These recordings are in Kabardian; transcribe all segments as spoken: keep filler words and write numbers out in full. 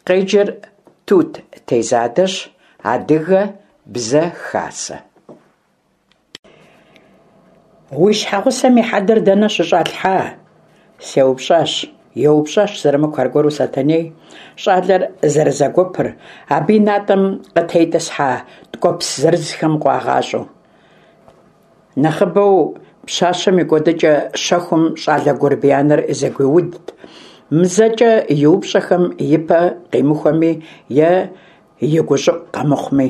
Къеджэр Тут тезадэщ, адыгэ бзэ хасэ. Уи щхьэгъусэм и хьэдэр дэнэ щыщӏалъхьа? Сеупщӏащ. Еупщӏащ зэрымыку аргуэру Сатэней. Щӏалэр зэрызэгуэпыр, абы и натӏэм къытетӏысхьа ткӏуэпс зырызхэм къуагъащӏэу. Нэхъыбэу пщащэм и кӏуэдыкӏэ щэхум щӏалэ гуэрбиянэр зэгуеудт. Мызэкӏэ иупщӏэхэм и пэ къимыхуэми е и гущӏыӏу къэмыхъуми.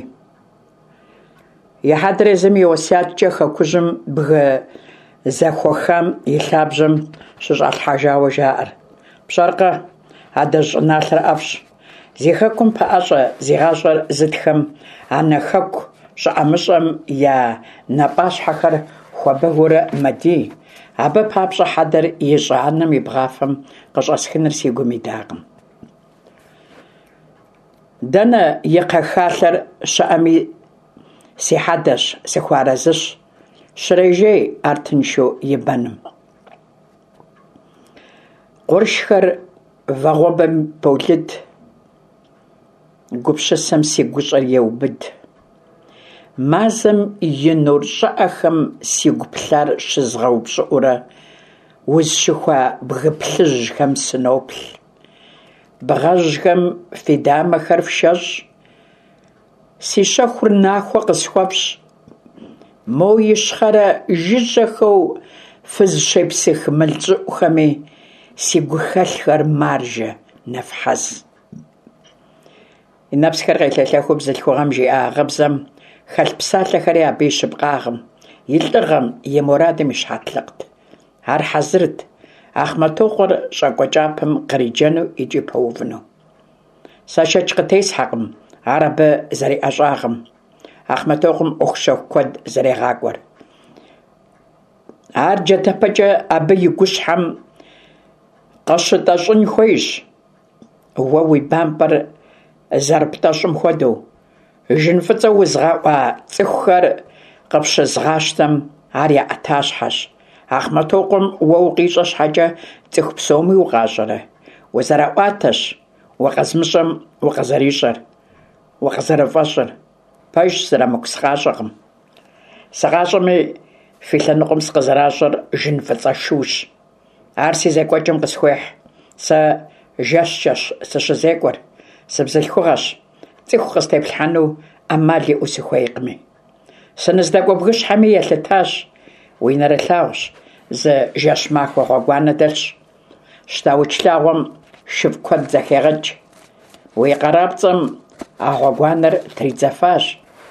И хьэдэр езым и уэсяткӏэ хэкужьым бгы зэхуэхам и лъабжьэм щыщӏалъхьэжауэ жаӏэр. Пщӏэркъэ, адэжь щӏыналъэр ӏэфӏщ. Зи хэкум пэӏэщӏэ зигъащӏэр зытхэм анэ хэку щӏыӏэмыщӏэм я напӏащхьэхэр хуабэгыурэ мэдий. Абы папщӏэ хьэдэр и щӏы анэм и бгъафэм къыщӏэсхыныр си гум идакъым. Дэнэ и кхъэхалъэр щыӏэми си хьэдэщ, сыхуарэзыщ. Щрежей ар тыншу ибэным. Къуршхэр вагъуэбэм полыд, гупщысэм си гущӏэр еубыд. Мазэм и нур щӏыӏэхэм сигу плъар щызгъэупщӏыӏурэ, узщыхуа бгы плъыжьхэм сыноплъ. Бгъэжьхэм фи дамэхэр фшэщӏ, си щэхур нахуэ къысхуэфщӏ. Мо ищхъэрэ жыжьэхэу фыз щепсых мыл щӏыӏухэми си гухэлъхэр маржэ нэфхьэз. И нэпсхэр къелъэлъэху бзылъхугъэм жиӏа гъыбзэм хэлъ псалъэхэри абы и щыпкъагъым, и лӏыгъэм, и мурадым ищхьэтлъыкът. Ар хьэзырт, Ахъмэтокъуэр щӏэкӏуэкӏапэм къриджэну икӏи пэувыну. Сэ шэч къытесхьакъым, ар абы зэриӏэщӏагъым. Ахъмэтокъуэм ӏуэхущэху куэд зэрегъакӏуэр. Ар джэдэпэкӏэ абы и гущхьэм къэщытӏэщӏын хуейщ. Уэ уи бампӏэр зэрыптӏэщӏым хуэдэу. Жын фӏыцӏэ узгъэӏуа цӏыхухэр къыпщызгъащтэм, ар яӏэтащхьэщ. Ахъмэтокъуэм уэ укъищӏэ щхьэкӏэ цӏыху псоми укъащӏэрэ. Узэрэӏуатэщ уакъэзмыщӏэм укъызэрищӏэр, укъызэрыфӏэщӏыр. Пэжщ, зэрымыку сыкъащӏэкъым. Сыкъащӏэми, фи лъэныкъуэм сыкъызэращӏэр жын фӏыцӏэ шыущ. Ар си зекӏуэкӏым къысхуехь. Сэ жэщэщ сыщызекӏуэр, сыбзылъхугъэщ. Цӏыху къыстеплъхьэну ӏэмал иӏэу сыхуейкъыми. Сыныздэкӏуэбгыщхьэми елъытащ. Уи нэрылъагъущ, зы жэщ махуэ гъуэгуанэ дэлъщ. Щтаукӏлъагъуэм шыв куэд зэхегъэкӏ. Уи къэрапцӏэм а гъуэгуанэр тридзэфащ.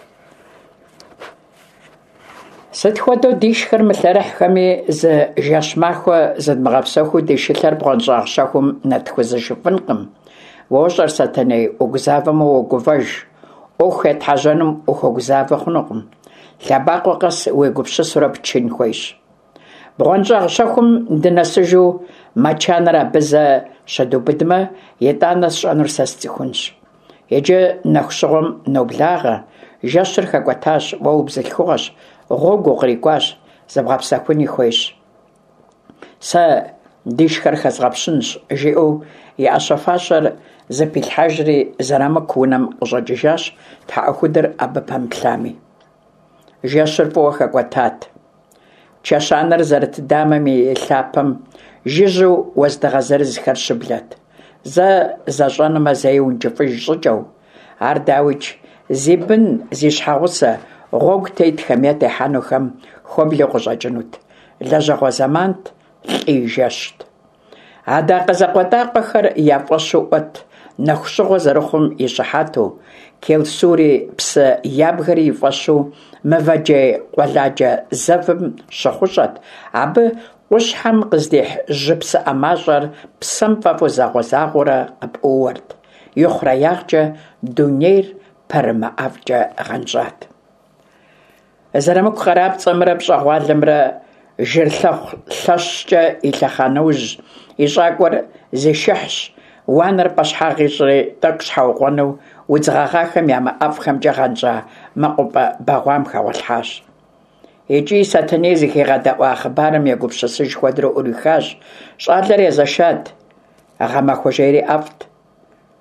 Сыт хуэдэу дишхэр мылъэрыхьхэми, зы жэщ махуэ зыдмыгъэпсэхуу ди шылъэр бгъуэнщӏагъ щэхум нэтхузыжыфӏынкъым. Уэ ущӏэр, Сатэней, угузавэмэ уогувэж. Ӏуэху етхьэжьэнум ухуэгузавэ хъунукъым. Лъэбакъуэ къэс уи гупщысурэ пчын хуейщ. Бгъуэнщӏагъ щэхум дынэсыжу мачанэр абы зэ щыдубыдмэ, итӏанэ сщӏэнур сэ сцӏыхунщ. Иджы нэху щыгъуэм ноблагъэ. Жэщыр хэкӏуэтащ, уэ убзылъхугъэщ, гъуэгу укърикӏуащ, зыбгъэпсэхуни хуейщ. Сэ дишхэр хэзгъэпщынщ, жиӏэу и ӏэщэфащэр зэпилъхьэжри зэрымыку унэм къыщӏэкӏыжащ, тхьэӏухудыр абы пэмыплъами. Жэщыр фӏыуэ хэкӏуэтат. Чэщанэр зэрытыдамэм и лъапэм жыжьэу уэздыгъэзырызхэр щыблэт. Зэ зэщӏэнумэ зэи ункӏыфӏыж щӏыкӏэу. Ар дауичӏ, зи бын, зи щхьэгъусэ, гъуэгу тетхэм е техьэнухэм хуэблэу къыщӏэкӏынут. Лэжьэгъуэ зэмант, лӏый жэщт. Адакъэ зэкъуэтӏакъуэхэр яфӏэщу ӏуэт, нэху щыгъуэ зэрыхъум и щӏыхьэту, келсури псы ябгэри и фӏэщу мывэджей къуэладжэ зэвым щыхъущӏэт. Абы къущхьэм къыздихь жьы псыӏэ мащӏэр псэм фӏэфӏу загъуэ-загъуэурэ къыпӏууэрт. Ихъурэ ягъкӏэ дунейр пэрымыӏэфӏкӏэ гъэнщӏат. Зэрымыку къэрапцӏэмрэ пщӏэгъуалэмрэ жырлъэхъу лъэщкӏэ и лъэхъа нэужь и щӏакӏуэр зишыхьщ. Уанэр пӏэщхьагъ ищӏри тӏэкӏу щхьэукъуэну удзыгъэгъахэм я мыӏэфӏхэмкӏэ гъэнщӏа мэкъупӏэ бэгъуам хэгъуэлъхьащ. Икӏи Сатэней зыхигъэдэӏуа хъыбарым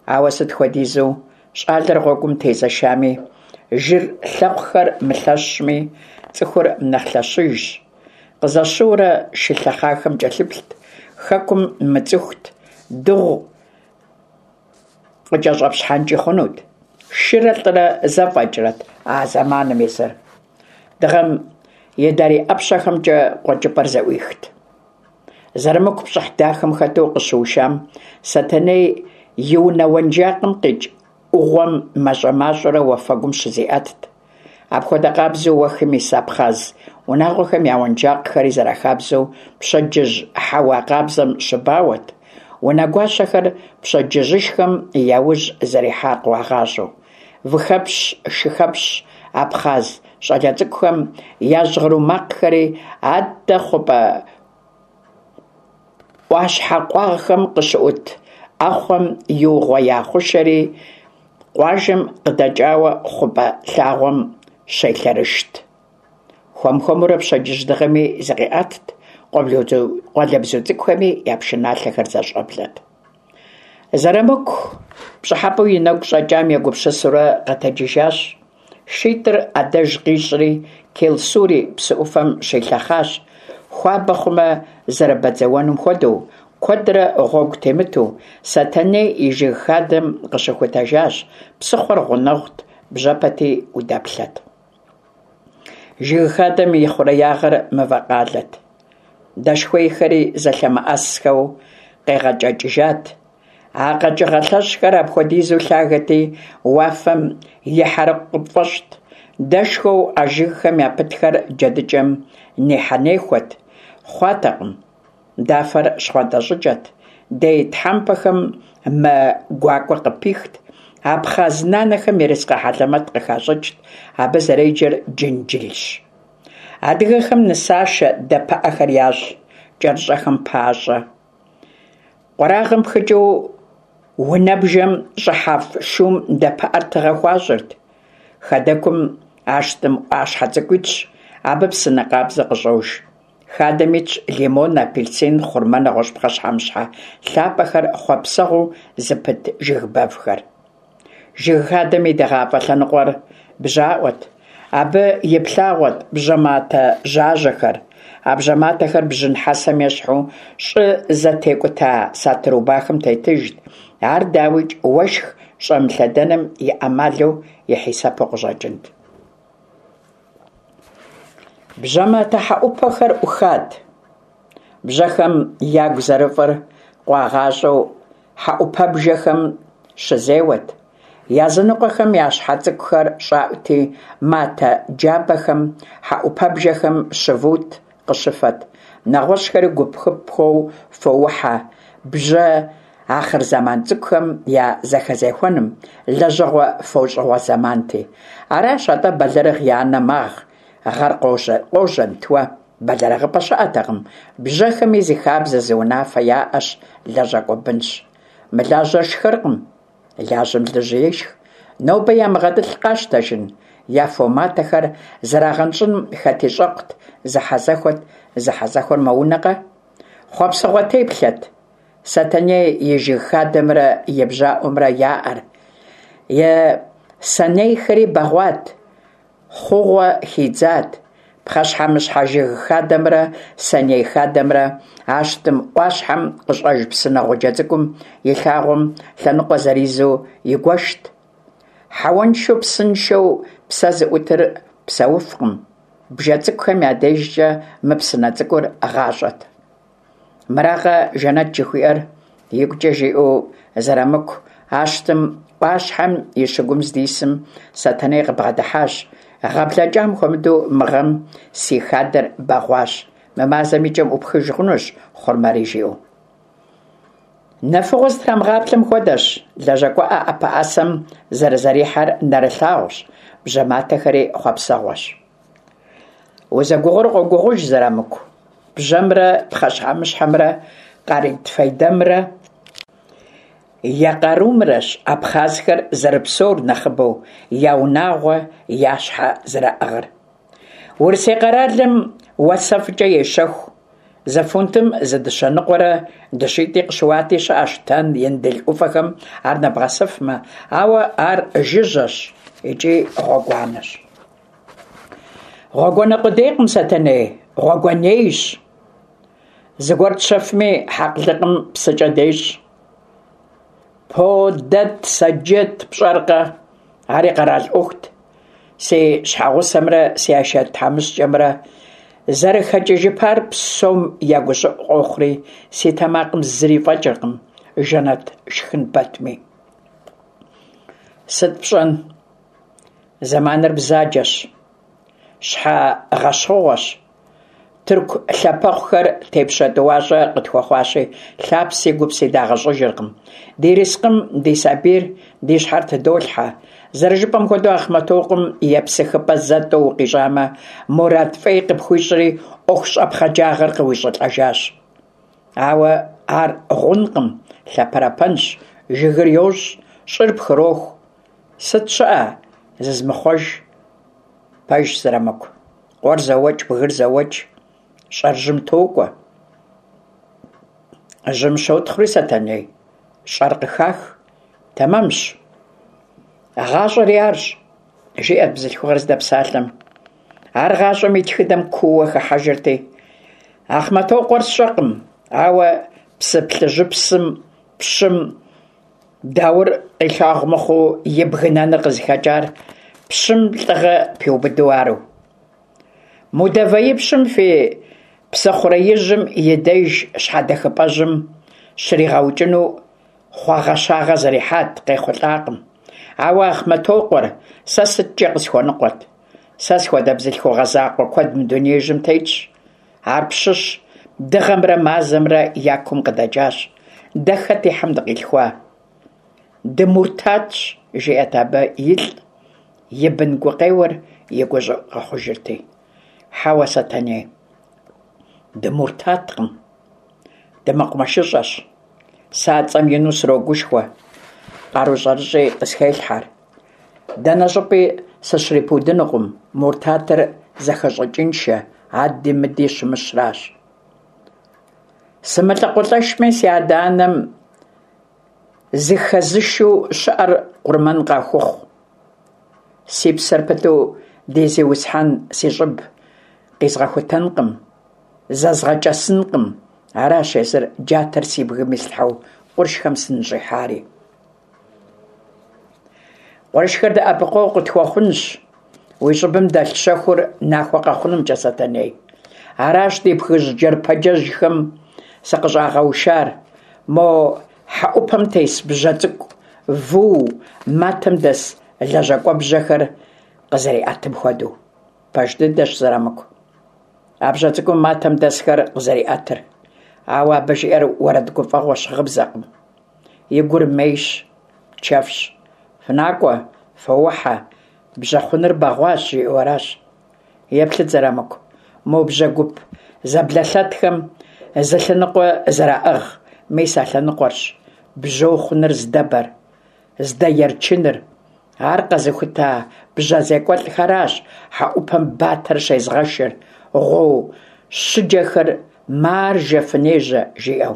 Ауэ сыт хуэдизу щӏалэр гъуэгум тезэшами, жыр лъэпкъхэр мылъэщми, цӏыхур нэхъ лъэщыжщ. Къызэщыурэ шы лъэхъахэм кӏэлъыплът, хэкум мыцӏыхут, дыгъу къыкӏэщӏэпщхьэнкӏи хъунут. Шырэ лӏырэ зэфӏэкӏрэт а зэманым езыр. Дыгъэм едари ӏэпщэхэмкӏэ къуэкӏыпӏэр зэӏуихт. Зэрымыку пщӏыхь дахэм хэту къыщыушам, Сэтэней и унэ уэнджакъым къикӏ ӏугъуэм мащӏэ-мащӏэрэ уафэгум щызиӏэтт. Апхуэдэ къабзэу уэхым ис Абхъаз унагъуэхэм я уэнджакъхэри зэрахабзэу пщэдджыжь хьэуа къабзэм щыбауэт. Унэгуащэхэр пщэдджыжьышхэм яужь зэрихьа къуагъащӏэу. Выхэпщ, шыхэпщ, Абхъаз щӏалэ цӏыкӏухэм яжьгъэру макъхэри адэ хъупӏэ ӏуащхьэ къуагъхэм къыщыӏут ӏэхъуэм иугъуэ яхъушэри къуажэм къыдэкӏауэ хъупӏэ лъагъуэм щелъэрышт. Хуэм-хуэмурэ пщэдджыжь дыгъэми зыкъиӏэтт, къуалэбзу цӏыкӏухэми я пшыналъэхэр зэщӏэблэрт. Зэрымыку пщӏыхьэпӏэу и нэгу щӏэкӏам егупсысурэ къэтэджыжащ. Шитӏыр ӏэдэж къищӏри Келсури псы ӏуфэм щелъэхъащ. Хуабэ хъумэ зэрыбэдзэуэнум хуэдэу, куэдрэ гъуэгу темыту, Сэтэней и жыг хадэм къыщыхутэжащ. Псыхъуэр гъунэгъут, бжьэпэти удэплъэт. Жыг хадэм и хъуреягъыр мывэ къалэт. Дэшхуейхэри зэлъэмыӏэсхэу къегъэкӏэкӏыжат. А къэкӏыгъэ лъэщӏхэр апхуэдизу лъагэти, уафэм ихьэрыкъу къыпфӏэщӏт. Дэшхуэу а жыгхэм япытхэр джэдыкӏэм нехьэнехуэт. Хъуатэкъым. Дафэр щхъуантӏэщӏыкӏэт. Дей тхьэмпэхэм мэ гуакӏуэ къыпихт. Абхъаз нанэхэм ерыскъы хьэлэмэт къыхащӏыкӏт. Абы зэреджэр джынджылщ. Адыгэхэм нысашэ дэпыӏэхэр ящӏ, кӏэрщӏэхэм пащӏэ. Къуэрагъым пхыкӏыу унэбжэм щӏыхьэфӏ шум дэпыӏэр тыгъэ хуащӏырт. Хадэкум аштӏым ӏуащхьэ цӏыкӏуитщ, абы псынэ къабзэ къыщӏож. Хадэм итщ лимон, апельсин, хъурмэ, нэгъуэщӏ пхъэщхьэмыщхьэ лъапӏэхэр, хъуэпсэгъу зыпыт жыгбэвхэр. Жыг хадэм и дагъафӏэ лъэныкъуэр бжьаӏуэт. Абы иплъагъуэт бжьэматэ жьажьэхэр. А бжьэматэхэр бжьын хьэсэм ещхьу щӏы зэтекӏута сатырубахэм тетыжт. Ар дауичӏ уэшх щӏэмылъэдэным и ӏэмалу и хьисэпу къыщӏэкӏынт. Бжьэматэ хьэӏупэхэр ӏухат. Бжьэхэм ягу зэрыфӏыр къуагъащӏэу хьэӏупэбжэхэм щызеуэт. Языныкъуэхэм я щхьэ цӏыкӏухэр щӏаӏути, матэ джабэхэм, хьэӏупэбжэхэм щывут, къыщыфэт. Нэгъуэщӏхэри гупхыпхъуэу фоухьэ бжьэ ахъырзэман цӏыкӏухэм я зэхэзехуэным, лэжьэгъуэ фощӏыгъуэ зэманти. Аращ атӏэ бэлэрыгъ и анэ магъ. Гъэр къожэ, нтуэ, бэлэрыгъыпӏэ щыӏэтэкъым. Бжьэхэми зи хабзэ, зи унафэ яӏэщ, лэжьэкӏуэ бынщ. Мылажьэр шхыркъым, лажьэм лыжь ешх. Нобэ ямыгъэтӏылъ къащтэжын. Я фоматэхэр зэрагъэнщӏыным хэт ищӏэкъут, зэхьэзэхуэт, зэхьэзэхуэр мэунэкъэ? Хъуэпсыгъуэ теплъэт. Сэтэней и жыг хадэмрэ и бжьаӏумрэ яӏэр. Е сэнейхэри бэгъуат, хъугъуэ хидзат. Пхъэщхьэмыщхьэ жыг хадэмрэ сэней хадэмрэ аштӏым ӏуащхьэм къыщӏэж псынэгъуджэ цӏыкӏум и лъагъуэм лъэныкъуэ зэризу игуэшт. Хьэуэншэу псыншэу псэ зыӏутыр псэуфкъым. Бжэ цӏыкӏухэм я дежкӏэ мы псынэ цӏыкӏур гъащӏэт. Мырагъэ Жанэт жыхуиӏэр, игукӏэ жиӏэу зэрымыку, аштӏым ӏуащхьэм и щыгум здисым Сэтэней къыбгъэдыхьащ. Гъэблэкӏам хуэмыдэу мыгъэм си хадэр бэгъуащ. Мы мазэм и кӏэм ӏупхыж хъунущ, хъурмэри жиӏэу. Нэфыгъуэ зытрамыгъаплъэм хуэдэщ. Лэжьэкӏуэӏэ ӏэпыӏэсэм зэрызэрихьэр нэрылъагъущ, бжьэматэхэри хъуэпсэгъуэщ. Узэгугъур къогугъуж зэрымыку. Бжьэмрэ пхъэщхьэмыщхьэмрэ къарит фейдэмрэ я къарумрэщ абхъазхэр зэрыпсэур нэхъыбэу, я унагъуэ, я щхьэ зэрыӏыгъыр. Урысей къэралым уэсэфӏкӏэ ещэху, Зэфунтым зы дыщэныкъуэрэ дыщитӏи къыщыуати щыӏэщ тэн ин дыл ӏуфэхэм ар нэбгъэсыфмэ, ауэ ар жыжьэщ икӏи гъуэгуанэщ. Гъуэгуанэ къудейкъым Сэтэней, гъуэгуанейщ. Зыгуэр тщэфми хьэкълыкъым псыкӏэ дещӏ. По дэт саджэт пщӏэркъэ, ари къэрал ӏуэхут. Си щхьэгъусэмрэ си ашэ тхьэмыщкӏэмрэ зэрыхэкӏыжыпар псом ягущыӏу къохъури, си тэмакъым зыри фӏэкӏыркъым, жэнэт шхын бэтми. Сыт пщӏэн? Зэманыр бзаджэщ, щхьэ гъэщхъугъуэщ. Тырку лъэпэхъухэр тепщэ тӏуащӏэ къытхуэхъуащи, лъапси гупси дагъэщӏыжыркъым. Ди рискъым ди сабийр ди щхьэр тыдолъхьэ. Зэрыжыпӏэм хуэдэу Ахъмэтокъум и псыхыпӏэ зэтӏэу укъищӏамэ, мурад фӏей къыпхуищӏри ӏуэху щӏэпхъэджагъэр къыуищӏылӏэжащ. Ауэ ар гъункъым, лъапэрапэнщ, жыгыр йощӏ, щӏыр пхыроху. Сыт щыӏэ зызмыхъуэж пэж зэрамыку? Къуэр зэуэкӏ, бгыр зэуэкӏ, щӏэр жьым токӏуэ. Жьым щотхъури Сэтэней, щӏэр къыхах, тэмэмщ. «Гъащӏэри арщ», — жиӏэрт бзылъхугъэр здэпсалъэм. Ар гъащӏэм и тхыдэм куууэ хыхьэжырти. Ахъмэтокъуэр сщӏэкъым, ауэ псы плъыжьыпсым пщым даур къилъагъу мыхъуу и бгынэныр къызыхэкӏар пщым лӏыгъэ пиубыду ару. Мудэвэипщым фи псэхъуреижьым и деж щхьэдэхыпӏэжьым щригъэукӏыну хъуагъэщагъэ зэрихьат къехъулӏакъым. Ауэ Ахъмэтокъуэр сэ сыткӏэ къысхуэныкъуэт. Сэ схуэдэ бзылъхугъэ закъуэ куэд мы дунейжьым тетщ. Ар пщыщ, дыгъэмрэ мазэмрэ я кум къыдэкӏащ. Дэ хэт ихьэм дыкъилъхуа? Дымуртатщ, жиӏэт абы илӏ, и бын гукъеуэр и гущӏыӏу къэхъужырти. Хьэуэ Сэтэней, дымуртаткъым, дымэкъумэшыщӏэщ. Сацӏэм ину срогушхуэ, къару щӏэрыщӏи къысхелъхьэр. Дэнэ щӏыпӏи сыщрипудынукъым, муртатыр зэхэщӏыкӏыншэ, ади мыди щымыщращ. Сымылӏыкъулӏэшми си адэ-анэм зыхэзышу щыӏэр къурмэн къахухъу. Си псэр пыту дезиусхьэн си щӏыб къизгъэхутэнкъым, зэзгъэкӏэсынкъым. Аращ езыр джатэр си бгым илъхьэу къуршхэм сынщӏихьари. Къуршхэр дэӏэпыкъуэу къытхуэхъунщ. Уи щӏыбым дэлъ щэхур нахуэ къэхъунумкӏэ Сэтэней. Аращ ди бгыжь джэрпэджэжхэм сыкъыщӏагъэушар. Мо хьэӏупэм тес бжьэ цӏыкӏу, ву, матэм дэс лэжьэкӏуэбжьэхэр къызэриӏэтым хуэдэу. Пэж дыдэщ зэрамыку. А бжьэ цӏыкӏум матэм дэсхэр къызэриӏэтыр. Ауэ абы жиӏэр уэрэд гуфӏэгъуэщ, гъыбзэкъым. И гур мейщ, чэфщ. Фынакӏуэ, фыухьэ, бжьэхъуныр бэгъуащ жиӏэу аращ. Еплъыт зэрамыку. Мо бжьэ гуп зэблэлъэтхэм зы лъэныкъуэ зэраӏыгъ, мис а лъэныкъуэрщ бжьэу хъуныр здэбэр, здэерчыныр. Ар къэзыхута бжьэ зекӏуэлӏхэращ хьэӏупэм батэр щезгъэшыр, гъу, щыджэхэр маржэ, фынежьэ жиӏэу.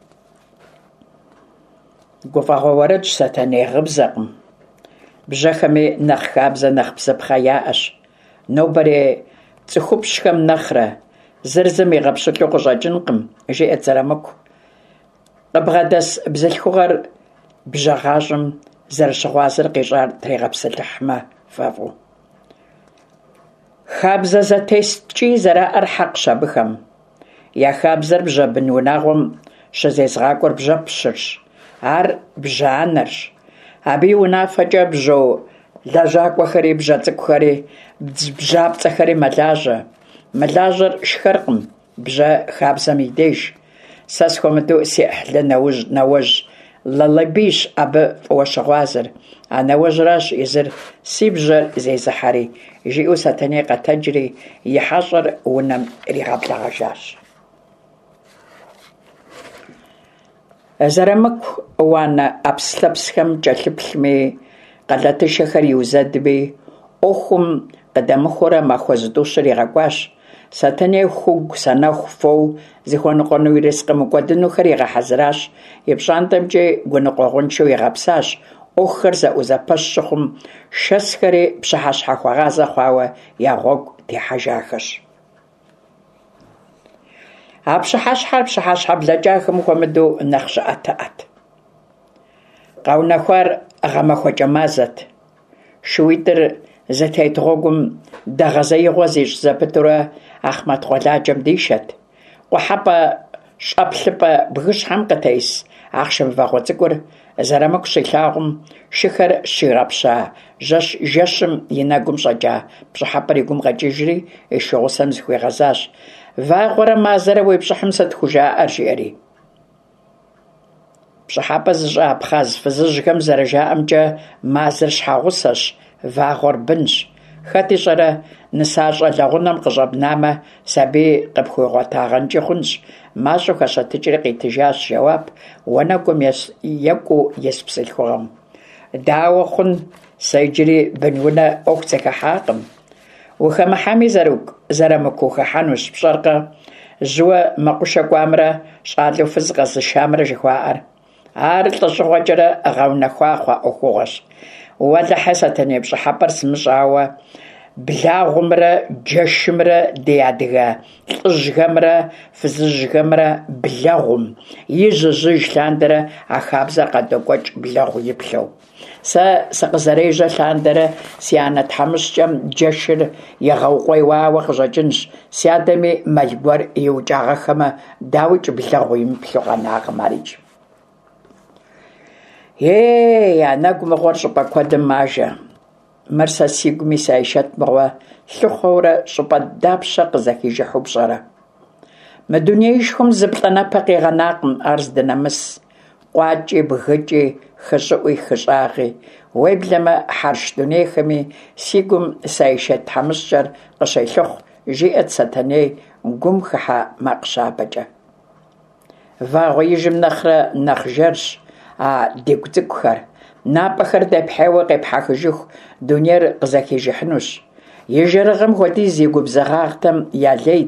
Гуфӏэгъуэ уэрэдщ Сэтэней, гъыбзэкъым. Бжьэхэми нэхъ хабзэ, нэхъ бзыпхъэ яӏэщ. Нобэри цӏыхупщхэм нэхърэ зыр зым игъэпщылӏу къыщӏэкӏынкъым, жиӏэт зэрамыку. Къыбгъэдэс бзылъхугъэр бжьэгъащӏэм зэрыщыгъуазэр къищӏар трегъэпсэлъыхьмэ фэфӏу. Хабзэ зэтескӏи зэраӏэр хьэкъщ абыхэм. Я хабзэр бжьэ бын унагъуэм щызезгъакӏуэр бжьэпщырщ, ар бжьанэрщ. Абы и унафэкӏэ бжьо лэжьакӏуэхэри бжьэ цӏыкӏухэри бжьапцӏэхэри мэлажьэ. Мылажьэр шхэркъым бжьэ хабзэм и деж. Сэ схуэмыдэу си ӏыхьлы нэужь нэуэжь Лалабийщ абы фӏыуэ щыгъуазэр. А нэуэжьращ езыр си бжьэр зезыхьэри, жиӏэу Сэтэней къэтэджри и хьэщӏэр унэм иригъэблэгъэжащ. Зэрамыку уанэ ӏэпслъэпсхэм кӏэлъыплъми, къэлэтышэхэр иузэдми, ӏуэхум къыдэмыхуурэ махуэ зытӏущыр игъэкӏуащ. Сатаней хугу санаху фоу зихуаныкъуэну ерыскъым кӏуэдынухэр игъэхьэзыращ, и пщӏантӏэмкӏи гуныкъуэгъуншэу игъэпсащ, ӏуэхухэр зэӏузэпэщ щыхъум, шэсхэри пщыхьэщхьэ хуагъазэ хъуауэ я гъуэгу техьэжахэщ. А пщыхьэщхьэр пщыхьэщхьэ блэкӏахэм хуэмыдэу нэхъ щыӏэтыӏэт. Къэунэхуар гъэмахуэкӏэ мазэт. Шууитӏыр зэтет гъуэгум дэгъэзеигъуэ зищӏ зэпытурэ Ахьмэд къуэладжэм дишэт. Къухьэпӏэ щӏэплъыпӏэ бгыщхьэм къытес ахъшэ мывэгъуэ цӏыкӏур зэрымыку щилъагъум, шыхэр щигъэпща жэщым и нэгум щӏэкӏа пщӏыхьэпӏэр и гум къэкӏыжри и шыгъусэм зыхуигъэзащ. «Вагъуэрэ мазэрэ уи пщӏыхьым сыт хужаӏэр?» жиӏэри. Пщӏыхьэпӏэ зыщӏа пхъаз фызыжьхэм зэрыжаӏэмкӏэ мазэр щхьэгъусэщ, вагъуэр бынщ. Хэт ищӏэрэ, нысащӏэ лэгъунэм къыщӏэбнамэ, сабий къыпхуигъуэтагъэнкӏи хъунщ. Мащӏэу хэщэтыкӏри къитыжащ жэуап уанэгум екӏуу ис псылъхугъэм. Дауэ хъун, сэ иджыри бын унэ ӏуэху зэхыхьакъым. Ухэмыхьэми зэрымыхухыхьэнущ, пщӏэркъэ, жьыуэ мэкъушэ кӏуамрэ щӏалэу фыз къэзышамрэ жыхуаӏэр. Ар лӏэщӏыгъуэкӏэрэ гъэунэхуа хъуа ӏуэхугъуэщ. Уэлэхьэ, Сатаней пщӏыхьэпӏэр сымыщӏауэ, благъумрэ джэшымрэ ди адыгэ лӏыжьхэмрэ фызыжьхэмрэ благъум, ижьы-жьыж лъандэрэ а хабзэр къэдокӏуэкӏ благъу иплъэу. Сэ сыкъызэрежьэ лъандэрэ си анэ тхьэмыщкӏэм джэшыр егъэукъуейуауэ къыщӏэкӏынщ. Си адэми мэл гуэр иукӏагъэхэмэ, дауичӏ благъу имыплъу къэнакъым арикӏ. Ей, я нэгу мыгъуэр щӏыпӏэ куэдым мажэ. Мыр сэ сигуми саишэт мыгъуэ, лъыхъуэурэ щӏыпӏэ дапщэ къызэхижыхьу пщӏэрэ? Мы дунеишхуэм зы плӏэнэпэ къигъэнакъым, ар здынэмыс. Къуакӏи, бгыкӏи, хыщӏыӏуи, хыщӏагъи. Уеблэмэ, хьэрш дунейхэми си гум саишэт тхьэмыщкӏэр къыщелъыхъу, жиӏэт Сатаней гум хыхьэ макъщабэкӏэ. Вагъуэ ижым нэхърэ нэхъ жэрщ а дигу цӏыкӏухэр. Напӏэхэр дэпхьейуэ къепхьэхыжыху дунейр къызэхижыхьынущ. И жэрыгъэм хуэдиз и губзыгъагъхэм ялейт.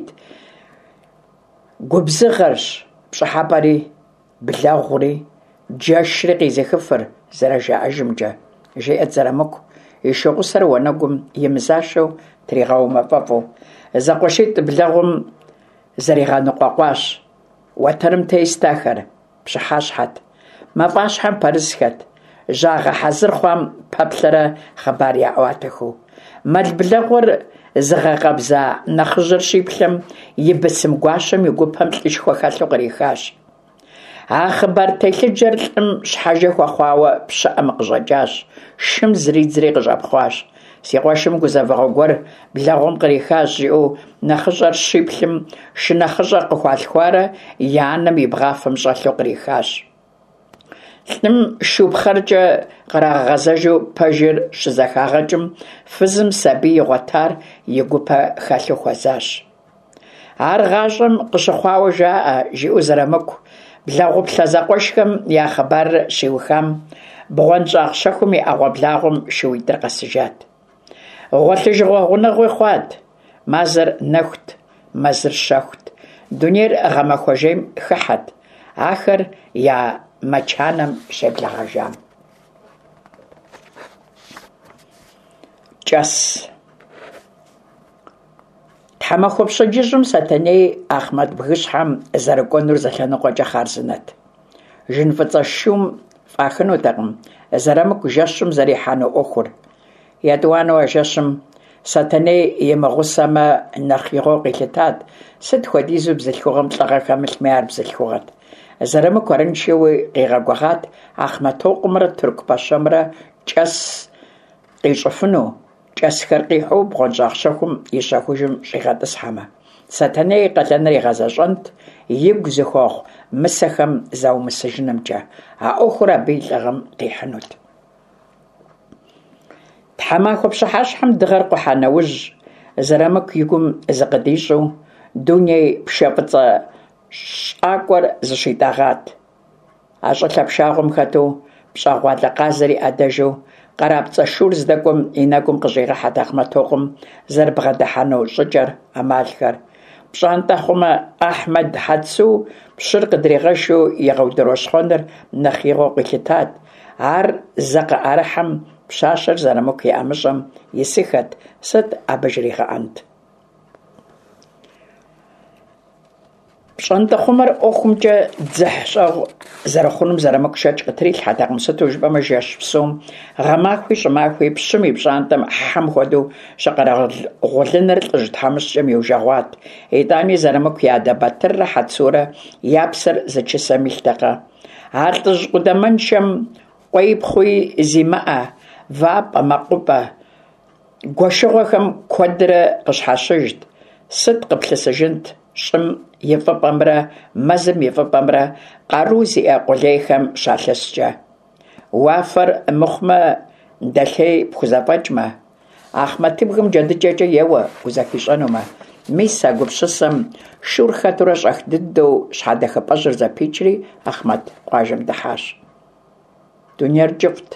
Губзыгъэрщ пщӏыхьэпӏэри, благъури, джэшри къизыхыфыр зэрыжаӏэжымкӏэ, жиӏэт зэрымыку. И шыгъусэр уанэгум имызащэу тригъэумэфӏэфӏу. Зэкъуэшитӏ благъум зэригъэныкъуэкъуащ. Уэтэрым тестахэр пщыхьэщхьэт, мафӏащхьэм пэрызхэт, жьагъэ хьэзыр хъуам пэплъэрэ хъыбар яӏуатэху. Мэл благъуэр зыгъэкъэбза нэхъыжьыр щиплъым, и бысым гуащэм и гупэм лӏышхуэ хэлъу кърихащ. А хъыбар телъыджэр лӏым щхьэжэ хуэхъуауэ пщыӏэм къыщӏэкӏащ, шым зридзри къыщӏэпхъуащ. Си къуэшым гузэвэгъуэ гуэр благъуэм кърихащ жиӏэу, нэхъыщӏэр щиплъым шынэхъыщӏэ къыхуалъхуарэ и анэм и бгъафэм щӏэлъу кърихащ. Лӏым шыупхъэркӏэ кърагъэзэжу пэжыр щызэхагъэкӏым, фызым сабий игъуэтар и гупэ хэлъу хуэзащ. Ар гъащӏэм къыщыхъуауэ жаӏэ, жиӏэу зэрымыку. Благъуплъэ зэкъуэшхэм я хъыбар щиухам, бгъуэнщӏагъ щэхум и ӏэгъуэблагъуэм шууитӏыр къэсыжат. Гъуэлъыжыгъуэ гъунэгъуи хъуат. Мазэр нэхут, мэзыр щэхут. Дунейр гъэмахуэжейм хыхьэт, ахэр я мэчанэм щеблэгъэжам. Кӏэс. Тхьэмахуэ пщэдджыжьым Сатаней Ахьмэд бгыщхьэм зэрыкӏуэнур зэлъэныкъуэкӏэ хъарзынэт. Жын фӏыцӏэ шум фӏахынутэкъым, зэрымыку жэщым зэрихьэну ӏуэхур. Етӏуанэу а жэщым Сатаней имыгъусэмэ, нэхъ игъуэу къилъытат. Сыт хуэдизу бзылъхугъэм лӏыгъэ хэмылъми, ар бзылъхугъэт. Зэрымыку арыншэуи къигъэгуэгъат Ахьмэтокъумрэ Туркпэщэмрэ кӏэс къищӏыфыну, кӏэсхэр къихьу бгъуэнщӏагъ щэхум и щэхужым щӏигъэтӏысхьэмэ. Сатаней къалэныр игъэзэщӏэнт, игу зыхуэхъу мысэхэм заумысыжынымкӏэ, а ӏуэхур абы и лӏыгъэм къихьынут. Тхьэмахуэ пщыхьэщхьэм дыгъэр къухьа нэужь, зэрымыку и гум зыкъыдищӏу, дуней пшэ фӏыцӏэ щӏакӏуэр зыщитӏэгъат. А щӏылъэпшагъуэм хэту пщӏэгъуалэ къазэр иӏэдэжу, къэрапцӏэ шур здэкӏуэм и нэгум къыщӏигъэхьэт Ахьмэтокъум зэрыбгъэдыхьэну щӏыкӏэр, ӏэмалхэр. пщӏантӏэ хъумэ Ахьмэд Хьэцу пщыр къыдригъэжу егъэудэрощхъуэныр нэхъ игъуэу къилъытат. Ар зэкъыӏэрыхьэм пщащэр зэрымыку иӏэмыщӏэм исыхэт, сыт абы жригъэӏэнт? Пщӏантӏэ хъумэр ӏуэхумкӏэ дзыхь щӏэгъу зэрыхъунум зэрымыку шэч къытрилъхьэтэкъым. Сыту жыпӏэмэ, жэщ псом гъэмахуи щӏымахуи пщым и пщӏантӏэм хьэм хуэдэу щыкъэрагъулыныр лӏыжь тхьэмыщкӏэм йожэгъуат. ИтӀани зэрымыку я адэ Батыррэ Хьэцурэ я псэр зычысэм илътэкъэ. А лӏыжь къудамэншэм къуей пхъуи зимыӏэ, вапӏэ, мэкъупӏэ гуэшыгъуэхэм куэдрэ къыщхьэщыжт. Сыт къыплъысыжынт щӏым и фӏыпӏэмрэ мэзым и фӏыпӏэмрэ къару зиӏэ къулейхэм щалъыскӏэ? Уафэр мыхъумэ, дэлъей пхузэфӏэкӏмэ, ахъмэтыбгым джэдыкӏэкӏэ еуэ узэхищӏэнумэ. Мис а гупщысэм шур хэтурэ щӏэх дыдэу щхьэдэхыпӏэжьыр зэпичри, Ахъмэд къуажэм дыхьащ. Дунейр кӏыфӏт.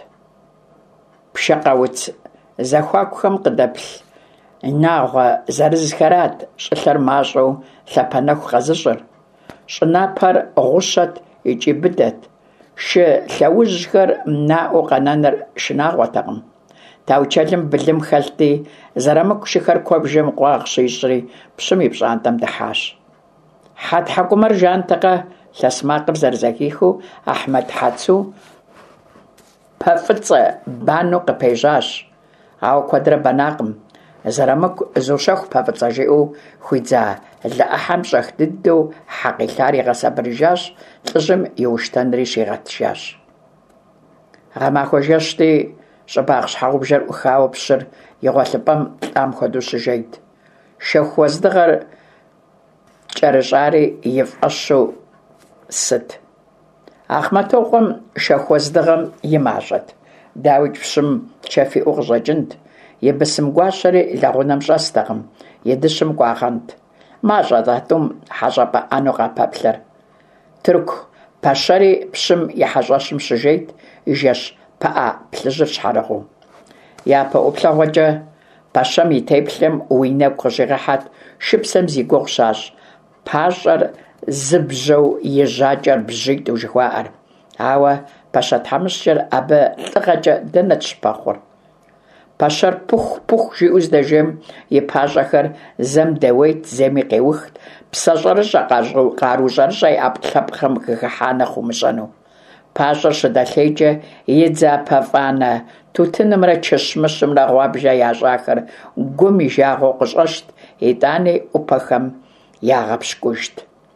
Пшэ къауц зэхуакухэм къыдэплъ нагъуэ зырызхэрат щӏылъэр мащӏэу лъапэнэху къэзыщӏыр. Щӏынапэр гъущэт икӏи быдэт. Шы лъэужьхэр наӏуэу къэнэныр шынагъуэтэкъым. Таучэлым былым хэлъти, зэрымыку шыхэр куэбжэм къуагъ щищӏри, пщым и пщӏантӏэм дыхьащ. Хьэ тхьэкӏумэр жантэкъэ? Лъэс макъыр зэрызэхихыу Ахьмэд Хьэцу пэ фӏыцӏэ банэу къыпежьащ. Ауэ куэдрэ бэнакъым. Зэрымыку зощэху пэ фӏыцӏэ жиӏэу хуидза лы ӏыхьэм щӏэх дыдэу хьэ къилъар игъэсэбырыжащ, лӏыжьым иуштэнри щигъэтжащ. Гъэмахуэ жэщти, щӏыбагъ щхьэгъубжэр ӏухауэ пщыр и гъуэлъыпӏэм лӏам хуэдэу щыжейт. Шэху уэздыгъэр кӏэрыщӏари и фӏэщу сыт? Ахъмэтокъуэм шэху уэздыгъэм и мащӏэт. Дауичӏ пщым чэф иӏэу къыщӏэкӏынт. И бысым гуащэри лэгъунэм щӏэстэкъым, и дыщым кӏуагъэнт. Мащӏэ тӏатӏум хьэщӏэпӏэ ӏэну къапэплъэр. Тырку пэщэри пщым и хьэщӏэщым щыжейт, и жэщ пыӏэ плъыжьыр щхьэрыгъыу. Япэ ӏуплъэгъуэкӏэ пэщэм и теплъэм уи нэгу къыщӏигъэхьэт, шыпсэм зи гугъу щащ пащӏэр зыбжьэу и жьакӏэр бжьитӏу жыхуаӏэр. Ауэ пэщэ тхьэмыщкӏэр абы лӏыгъэкӏэ дэнэт щыпэхъур? Пэщэр пуху-пуху жиӏэу здэжейм и пащӏэхэр зэм дэуейт, зэми къеухт, псэщӏэрыщӏэ, къарущӏэрыщӏэ и ӏэпкълъэпкъхэм хыхыхьа нэхъ умыщӏэну. Пащӏэр щыдэлъейкӏэ и дзапэфӏанэ тутынымрэ чыщ-мыщымрэ гъуабжэ ящӏахэр гум и жагъуэу къыщӏэщт, итӏани ӏупэхэм ягъэпщкӏужт.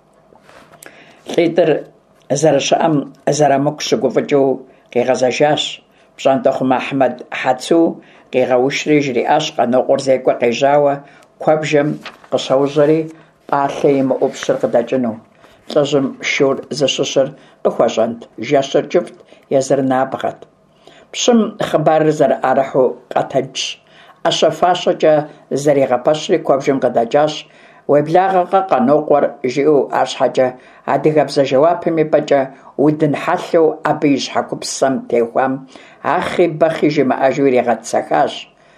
Лӏитӏыр зэрыщыӏэм зэрымыку щыгуфӏыкӏыу къигъэзэжащ. Пщӏантӏэ хъумэ Ахьмэд Хьэцу къигъэушри жриӏащ къэнокъуэр зекӏуэ къежьауэ куэбжэм къыщэужьэри пӏалъэ имыӏэу пщыр къыдэкӏыну. Лӏыжьым шур зыщыщыр къыхуэщӏэнт, жэщыр кӏыфӏт, езыр набгъэт. Пщым хъыбарыр зэрыӏэрыхьу къэтэджщ. ӏэщэ фащэкӏэ зэригъэпэщри куэбжэм къыдэкӏащ. Уеблагъэкъэ къэнокъуэр жиӏэу арщхьэкӏэ адыгэбзэ жэуапым ипӏэкӏэ удын хьэлъэу абы и щхьэгупсэм техуам ахъи бэхъи жимыӏэжу иригъэцэхащ.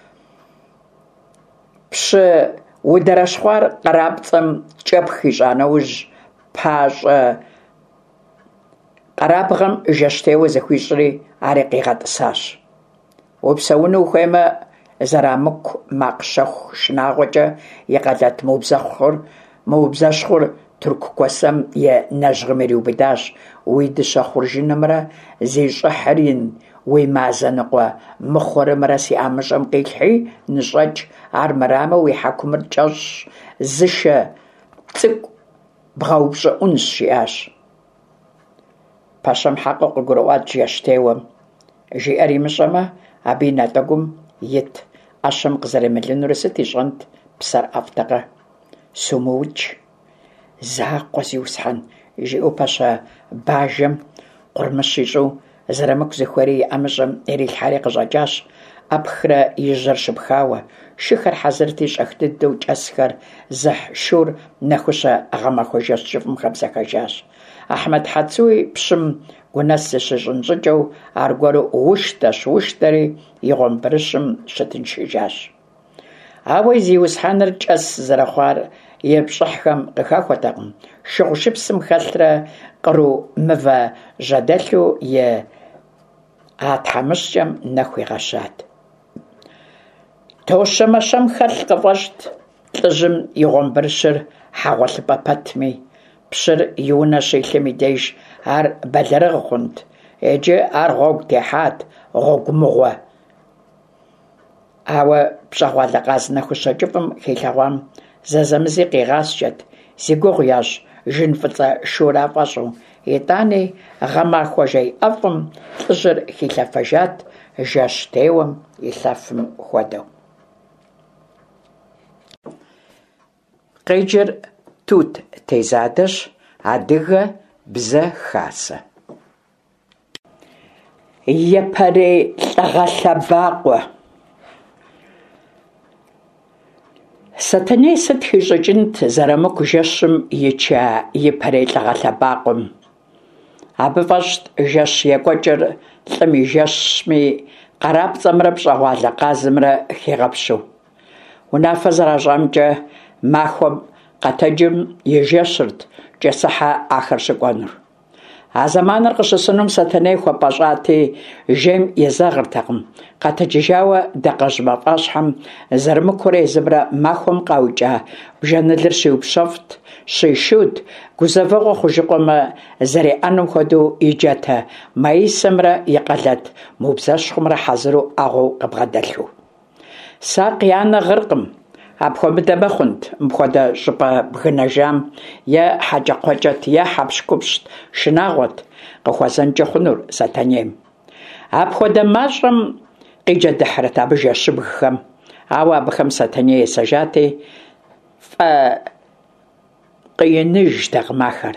Пщы удэрэщхъуар къэрабцӏэм кӏэпх ищӏа нэужь пащӏэ къэрабгъэм жэщтеуэ зыхуищӏри ари къигъэтӏысащ. Упсэуну ухуеймэ, зэрамыку макъ-щэху шынагъуэкӏэ и къэлэт мыубзэщхъур турку куэсэм и нэжьгъым ириубыдащ. Уи дыщэ хъуржынымрэ зи щӏыхьыр ин, уи мазэ ныкъуэ мыхъуэрымрэ си ӏэмыщӏэм къилъхьи ныщӏэкӏ, ар мырамэ уи хьэкумыр кӏэщӏщ, зыщэ цӏыкӏу бгъэупщӏыӏунщ, жиӏащ. Пэщэм хьэкъыу къыгурыӏуат жэщтеуэм. Жиӏэр имыщӏэмэ, абы и натӏэгум ит ӏэщэм къызэремылынурэ сыт ищӏэнт? Псэр ӏэфӏтэкъэ? Сумыукӏ, закъуэ зиусхьэн, жиӏэу пэщэ бажэм къурмыщ ищӏу зэрымыку зыхуэри и ӏэмыщӏэм ирилъхьэри къыщӏэкӏащ. ӏэпхрэ ижьэр щыпхауэ, шыхэр хьэзырти щӏэх дыдэу кӏэсхэр зыхь шур нэхущэ гъэмахуэ жэщ щӏыфӏым хэбзэхэжащ. Ахьмэд Хьэцуи пщым гунэс зыщыщӏын щӏыкӏэу аргуэру ущтэщ, ущтэри и гъуэмбырыщым щытыншыжащ. Ауэ зиусхьэныр кӏэс зэрыхъуар епщӏыхьхэм къыхахуэтэкъым, шыгъушыпсым хэлърэ къру мывэ жьэдэлъу и а тхьэмыщкӏэм нэху игъэщат. Тощэмэщэм хэлъ къыфӏэщӏт лӏыжьым и гъуэмбырщыр хьэгъуэлъыпӏэ пэтми, пщыр и унэ щилъым и деж ар бэлэрыгъ хъунт, иджы ар гъуэгу техьат, гъуэгу мыгъуэ. Ауэ пщӏэгъуалэ къаз нэхущэ кӏыфӏым хилъэгъуам зэзэмызи къигъаскӏэт, зи гугъу ящӏ жын фӏыцӏэ шура фӏэщӏу, итӏани гъэмахуэ жей ӏэфӏым лӏыжьыр хилъэфэжат жэщ теуэм и лъэфым хуэдэу. Къеджэр Тут Тезадэщ, адыгэ бзэ хасэ. Епэрей лӏэгъэлъэбакъуэ. Сатэней сыт хищӏыкӏынт зэрымыку жэщым ича епэрей лӏэгъэлъэбакъуэм. Абы фӏэщӏт жэщ екӏуэкӏыр лӏым и жэщми, къэрапцӏэмрэ пщӏэгъуалэ къазымрэ хегъэпщу. Унафэ зэращӏамкӏэ, махуэм къэтэджым и жэщырт кӏэсыхьэ ахэр щыкӏуэнур. А зэманыр къыщысынум Сатэней хуэпӏэщӏати, жейм езэгъыртэкъым. Къэтэджыжауэ дакъэжь мафӏащхьэм зэрымыкуэр езымрэ махуэм къаукӏа бжэнылыр щиупщэфӏт, щишут, гузэвэгъуэ хъужыкъуэмэ зэриӏэнум хуэдэу и джатэ маисымрэ и къэлэт мыубзэщхъумрэ хьэзыру ӏэгъуэу къыбгъэдэлъу. Сакъ и анэ гъыркъым. Апхуэмыдэ мэхъунт мыпхуэдэ щӏыпӏэ бгынэжам е хьэкӏэкхъуэкӏэт е хьэпщкупщт, шынагъуэт къыхуэзэнкӏэ хъунур Сатэнейм. Апхуэдэ мащӏэм къиджэдыхьырт абы жэщыбгхэм, ауэ абыхэм Сатэней есэжати, фӏэ къиныжтэкъым ахэр.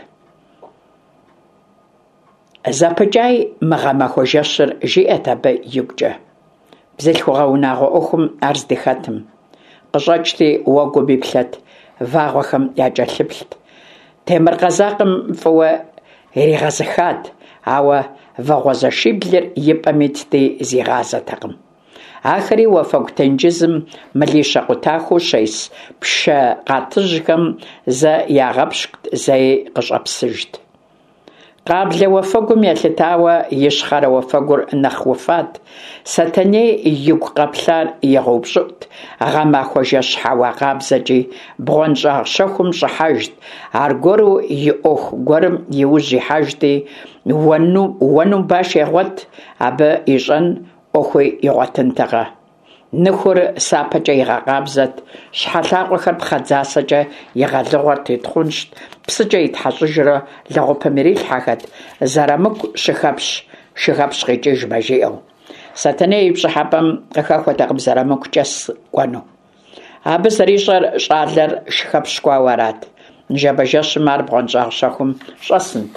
Зэпыкӏай мыгъэмахуэ жэщыр жиӏэт абы игукӏэ. Бзылъхугъэ унагъуэ ӏуэхум ар здыхэтым. Къыщӏэкӏти уэгум иплъэт, вагъуэхэм якӏэлъыплът. Темыр къэзакъым фӏыуэ иригъэзыхат, ауэ вагъуэзэшиблыр и пӏэм итти зигъазэтэкъым. Ахэри уафэгу тенджызым мылищэ къутахуэу щес пшэ къатыжьхэм зэ ягъэпщкӏт, зэи къыщӏэпсыжт. Къаблэ уафэгум елъытауэ ищхъэрэ уафэгур нэхъ уфат. Сатэней игу къэплъар егъэупщӏыӏут, гъэмахуэ жэщ хьэуа къабзэкӏи бгъуэнщӏагъ щэхум щӏыхьэжт, аргуэру и ӏуэху гуэрым иужь ихьэжти, уэнум баш егъуэт, абы ищӏэн ӏуэхуи игъуэтынтэкъэ. Ныхур сапэкӏэ игъэкъабзэт, щхьэлъакъуэхэр пхъэдзасэкӏэ игъэлыгъуэр тетхъунщт, псыкӏэ итхьэщӏыжрэ лэгъупым ирилъхьэхэт, зэрымыку щыхэпщ, шыхэпщ къикӏыж мэжиӏэу. Сатэней и пщӏыхьэпӏэм къыхэхуэтэкъым зэрымыку кӏэс кӏуэну. Абы зэрищӏэр щӏалэр шыхэпщ кӏуауэ арат. Жэбэжэщым ар бгъуэнщӏагъ щэхум щӏэсынт.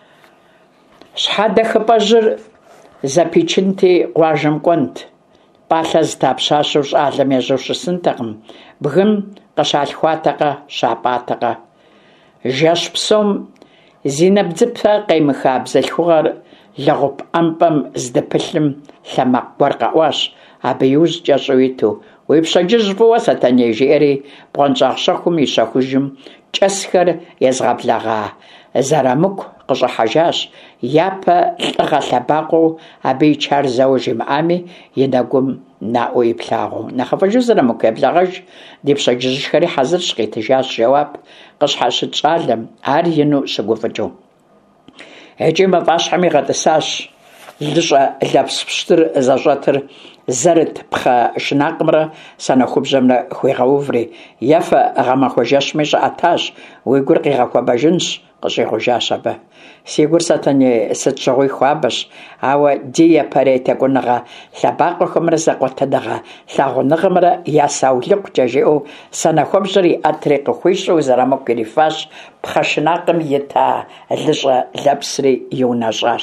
Щхьэдэхыпӏэжьыр зэпичынти къуажэм кӏуэнт. Пӏалъэ зытапщащэу щӏалэм ежьэу щысынтэкъым. Бгым къыщалъхуатэкъэ, щапӏатэкъэ. Жэщ псом зи нэбдзыпэ къемыха бзылъхугъэр лэгъуп ӏэмпӏэм здыпылъым лъэмакъ гуэр къэӏуащ, абы иужь кӏэщӏу иту. «Уи пщэдджыжь фӏыуэ, Сатэней», жиӏэри бгъуэнщӏагъ щэхум и щэхужьым кӏэсхэр езгъэблэгъа зэрымыку къыщӏыхьэжащ. Япэ лӏыгъэ лъэбакъуэу абы и чар зэуэ жимыӏами, и нэгум наӏуэ иплъагъуу. Нэхъыфӏыжу зэрымыку еблэгъэж, ди пщэдджыжьхэри хьэзырщ, къитыжащ жэуап къыщхьэщыт щӏалэм, ар ину щыгуфӏыкӏыу. Иджы мафӏащхьэм игъэтӏысащ лыщӏэ лэпс пщтыр зэщӏэтыр зэрыт пхъэ шынакъымрэ санэхубжьэмрэ хуегъэуври. Ефэ гъэмахуэ жэщми щӏыӏэтащ, уи гур къигъэхуэбэжынщ, къыщӏигъужащ абы. Си гур Сатэней сыт щыгъуи хуабэщ, ауэ ди епэрей текӏуныгъэ лъэбакъуэхэмрэ зэкъуэтэныгъэ лъагъуныгъэмрэ я саулыкъукӏэ жиӏэу санэхуэбжьыр иӏэтри къыхуищӏу зэрымыку ирифащ, пхъэ шынакъым ита лыщӏэ лэпсри иунэщӏащ.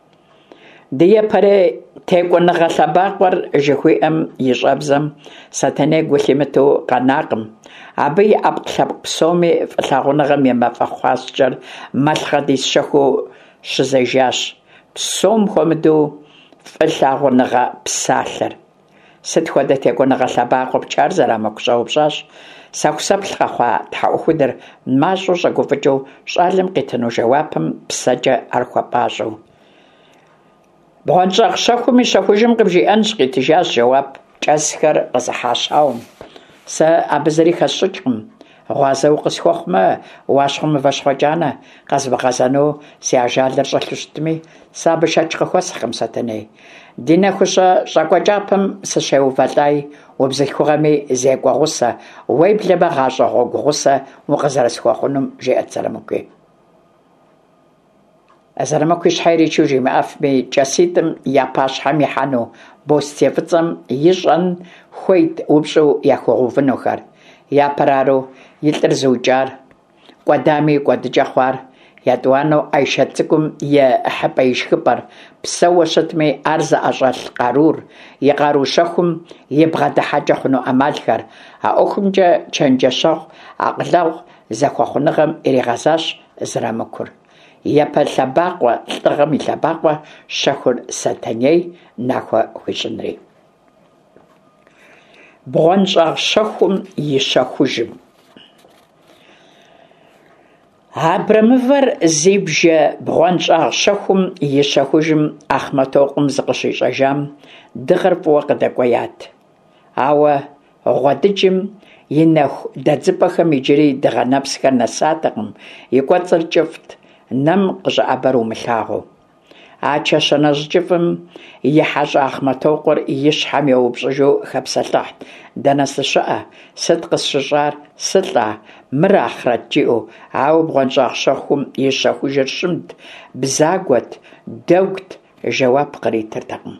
Ди епэрей текӏуныгъэ лъэбакъуэр жыхуиӏэм и щӏэбзэм Сатэней гу лъимыту къэнакъым. Абы и ӏэпкълъэпкъ псоми фӏылъагъуныгъэм и мафӏэхъуаскӏэр мэлхъэ дис щэхуу щызэжащ. Псом хуэмыдэу фӏылъагъуныгъэ псалъэр. Сыт хуэдэ текӏуэныгъэ лъэбакъуэ пчар зэрамыху щӏэупщӏащ. Сэху-сэплъ къэхъуа тхьэӏухудыр мащӏэу щӏэгуфӏыкӏыу щӏалэм къитыну жэуапым псэкӏэ ӏэр хуэпӏащӏэу. Бгъуэнщӏагъ щэхум и щэхужым къыбжиӏэнщ, къитыжащ жэуап кӏэсхэр къызыхьа щауэм. Сэ абы зыри хэсщӏыкӏкъым. Гъуазэу къысхуэхъумэ, уащхъуэм мывэщхъуэкӏанэ, къэзбгъэзэну си ажалыр щӏэлъу щытми, сэ абы шэч къыхуэсхькъым Сэтэней. Ди нэхущӏэ щӏакӏуэкӏапэм сыщеувэлӏай, убзылъхугъэми зекӏуэ гъусэ, уеблэмэ гъащӏэ гъуэгу гъусэ укъызэрысхуэхъунум, жиӏэт Зэрымыкъуей. Зэрымыкъуей щхьэ иричу жимыӏэфми, кӏэситӏым я пащхьэм ихьэну бостей фӏыцӏэм ищӏэн хуейт упщӏу яхуэгъэувынухэр. Япэрару и лӏыр зыукӏар, кӏуэдами кӏуэдыкӏэ хъуар, ятӏуанэу ӏэйшэ цӏыкӏум и ӏыхьыпӏэ ишхыпӏэр, псэуэ щытми ар зыӏэщӏэлъ къарур, и къару щэхум и бгъэдыхьэкӏэ хъуну ӏэмалхэр, а ӏуэхумкӏэ чэнджэщэгъу, акъылэгъу зэхуэхъуныгъэм иригъэзащ Зэрымыкур. Япэ лъэбакъуэ, лӏыгъэм и лъэбакъуэ щэхур Сэтэней нахуэ хуищӏынри. Бгъуэнщӏагъ щэхум и щэхужым. Абрэмывэр зи бжэ бгъуэнщӏагъ щэхум и щэхужым Ахъмэтокъум зыкъыщищӏэжам дыгъэр фӏыуэ къыдэкӏуеят. Ауэ гъуэдыджым и нэху дэдзыпӏэхэм иджыри дыгъэ нэпсхэр нэсатэкъым, и кӏуэцӏыр кӏыфӏт, нэм къыщӏыӏэбэр умылъагъуу. А чэщэнэжь кӏыфӏым и хьэщӏэ Ахъмэтокъур и щхьэм еупщӏыжу хэпсэлъыхьт: «Дэнэ сыщыӏэ? Сыт къысщыщӏар? Сылӏа? Мыр ахърэт?» жиӏэу. Ауэ бгъуэнщӏагъ щэхум и щэхужыр щымт, бзагуэт, дэгут, жэуап къритыртэкъым.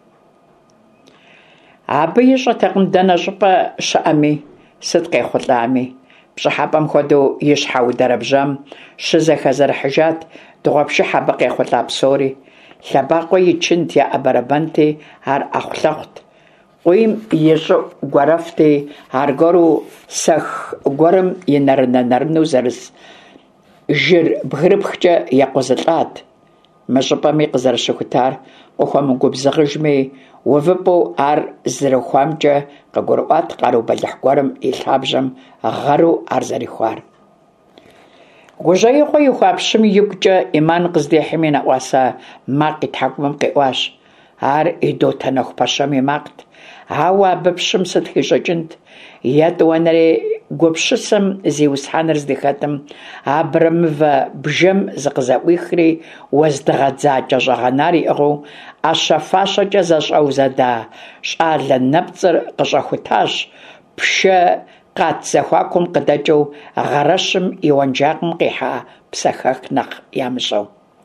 Абы ищӏэтэкъым дэнэ щӏыпӏэ щыӏэми, сыт къехъулӏами. Пщӏыхьэпӏэм хуэдэу и щхьэ удэрэбжьам щызэхэзэрыхьыжат, дыгъуэпшыхь абы къехъулӏа псори. Лъэбакъуэ и чынт, яӏэбэрабэнти, ар ӏэхъулъэхъут. Къуийм и щӏы гуэрэфти, аргуэру сэх гуэрым и нэрынэ-нэрыну зэрыс жыр бгырыпхкӏэ екъузылӏат. Мы щӏыпӏэми къызэрыщыхутар къыхуэмыгубзыгъыжми, увыпӏэу ар зэрыхуамкӏэ къыгурыӏуат къару бэлыхь гуэрым и лъабжьэм гъэру ар зэрихуар. Гужьеихъуэ ихуа пщым игукӏэ иман къыздихьми нэӏуасэ макъ и тхьэкӏумэм къиӏуащ. Ар и дотэ нэху пэщэм и макът. Ауэ абы пщым сыт хищӏэкӏынт? Етӏуанэри гупщысэм зиусхьэныр здыхэтым, абрэмывэ бжэм зыкъызэӏуихри, уэздыгъэдзакӏэ щӏэгъэнар иӏыгъыу, ӏэщэ-фащэкӏэ зэщӏэузэда щӏалэ нэпцӏыр къыщӏэхутащ, пшэ къат зэхуакум къыдэкӏыу гъэрэщым и уэнджакъым къихьа псэхэх нэхъ ямыщӏэу.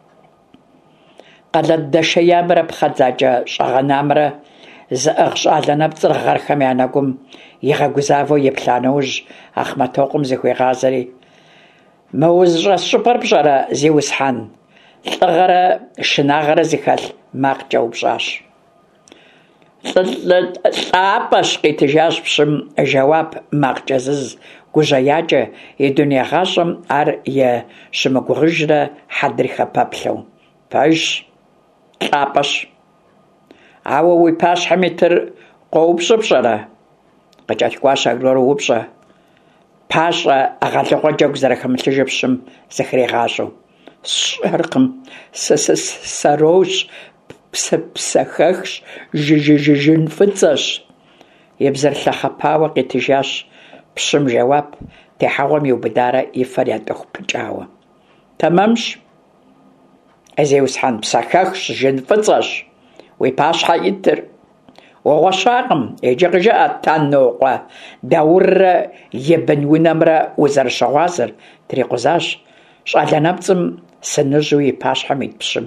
Къэлэддэшеямрэ пхъэдзакӏэ щӏэгъэнамрэ зыӏыгъ щӏалэ нэпцӏыр гъэрхэм я нэгум игъэгузавэу еплъа нэужь, Ахъмэтокъум зыхуегъазэри: «Мы узыщӏэс щӏыпӏэр пщӏэрэ, зиусхьэн?» Лӏыгъэрэ шынагъэрэ зыхэлъ макъкӏэ упщӏащ. «Лӏапӏэщ», къитыжащ пщым жэуап макъкӏэзыз, гужьеякӏэ, и дуней гъащӏэм ар е щымыгугъыжрэ хьэдыр хэпэплъэу. «Пэжщ, лӏапӏэщ. Ауэ уи пащхьэм итыр къоупщӏы пщӏэрэ?» Къыкӏэлъыкӏуащ аргуэру упщӏэ. Пащӏэ ӏэгъэлъыгъуэ джэгу зэрыхэмылъыжыр пщым зыхригъащӏэу. «Сщӏэркъым, сэроущ, псэхэхщ, жыжын фӏыцӏэщ». И бзэр лъэхъэпауэ къитыжащ пщым жэуап, техьэгъуэм иубыдарэ и фэр ятӏыху пыкӏауэ. «Тэмэмщ, зиусхьэн, псэхэхщ, жын фӏыцӏэщ. Уи пащхьэ итыр угъуэщакъым, иджы къыжыӏэт танокъуэ, дауррэ и бын унэмрэ узэрыщыгъуазэр», трикъузащ щӏалэ нэпцӏым сыныжьу и пащхьэм ит пщым.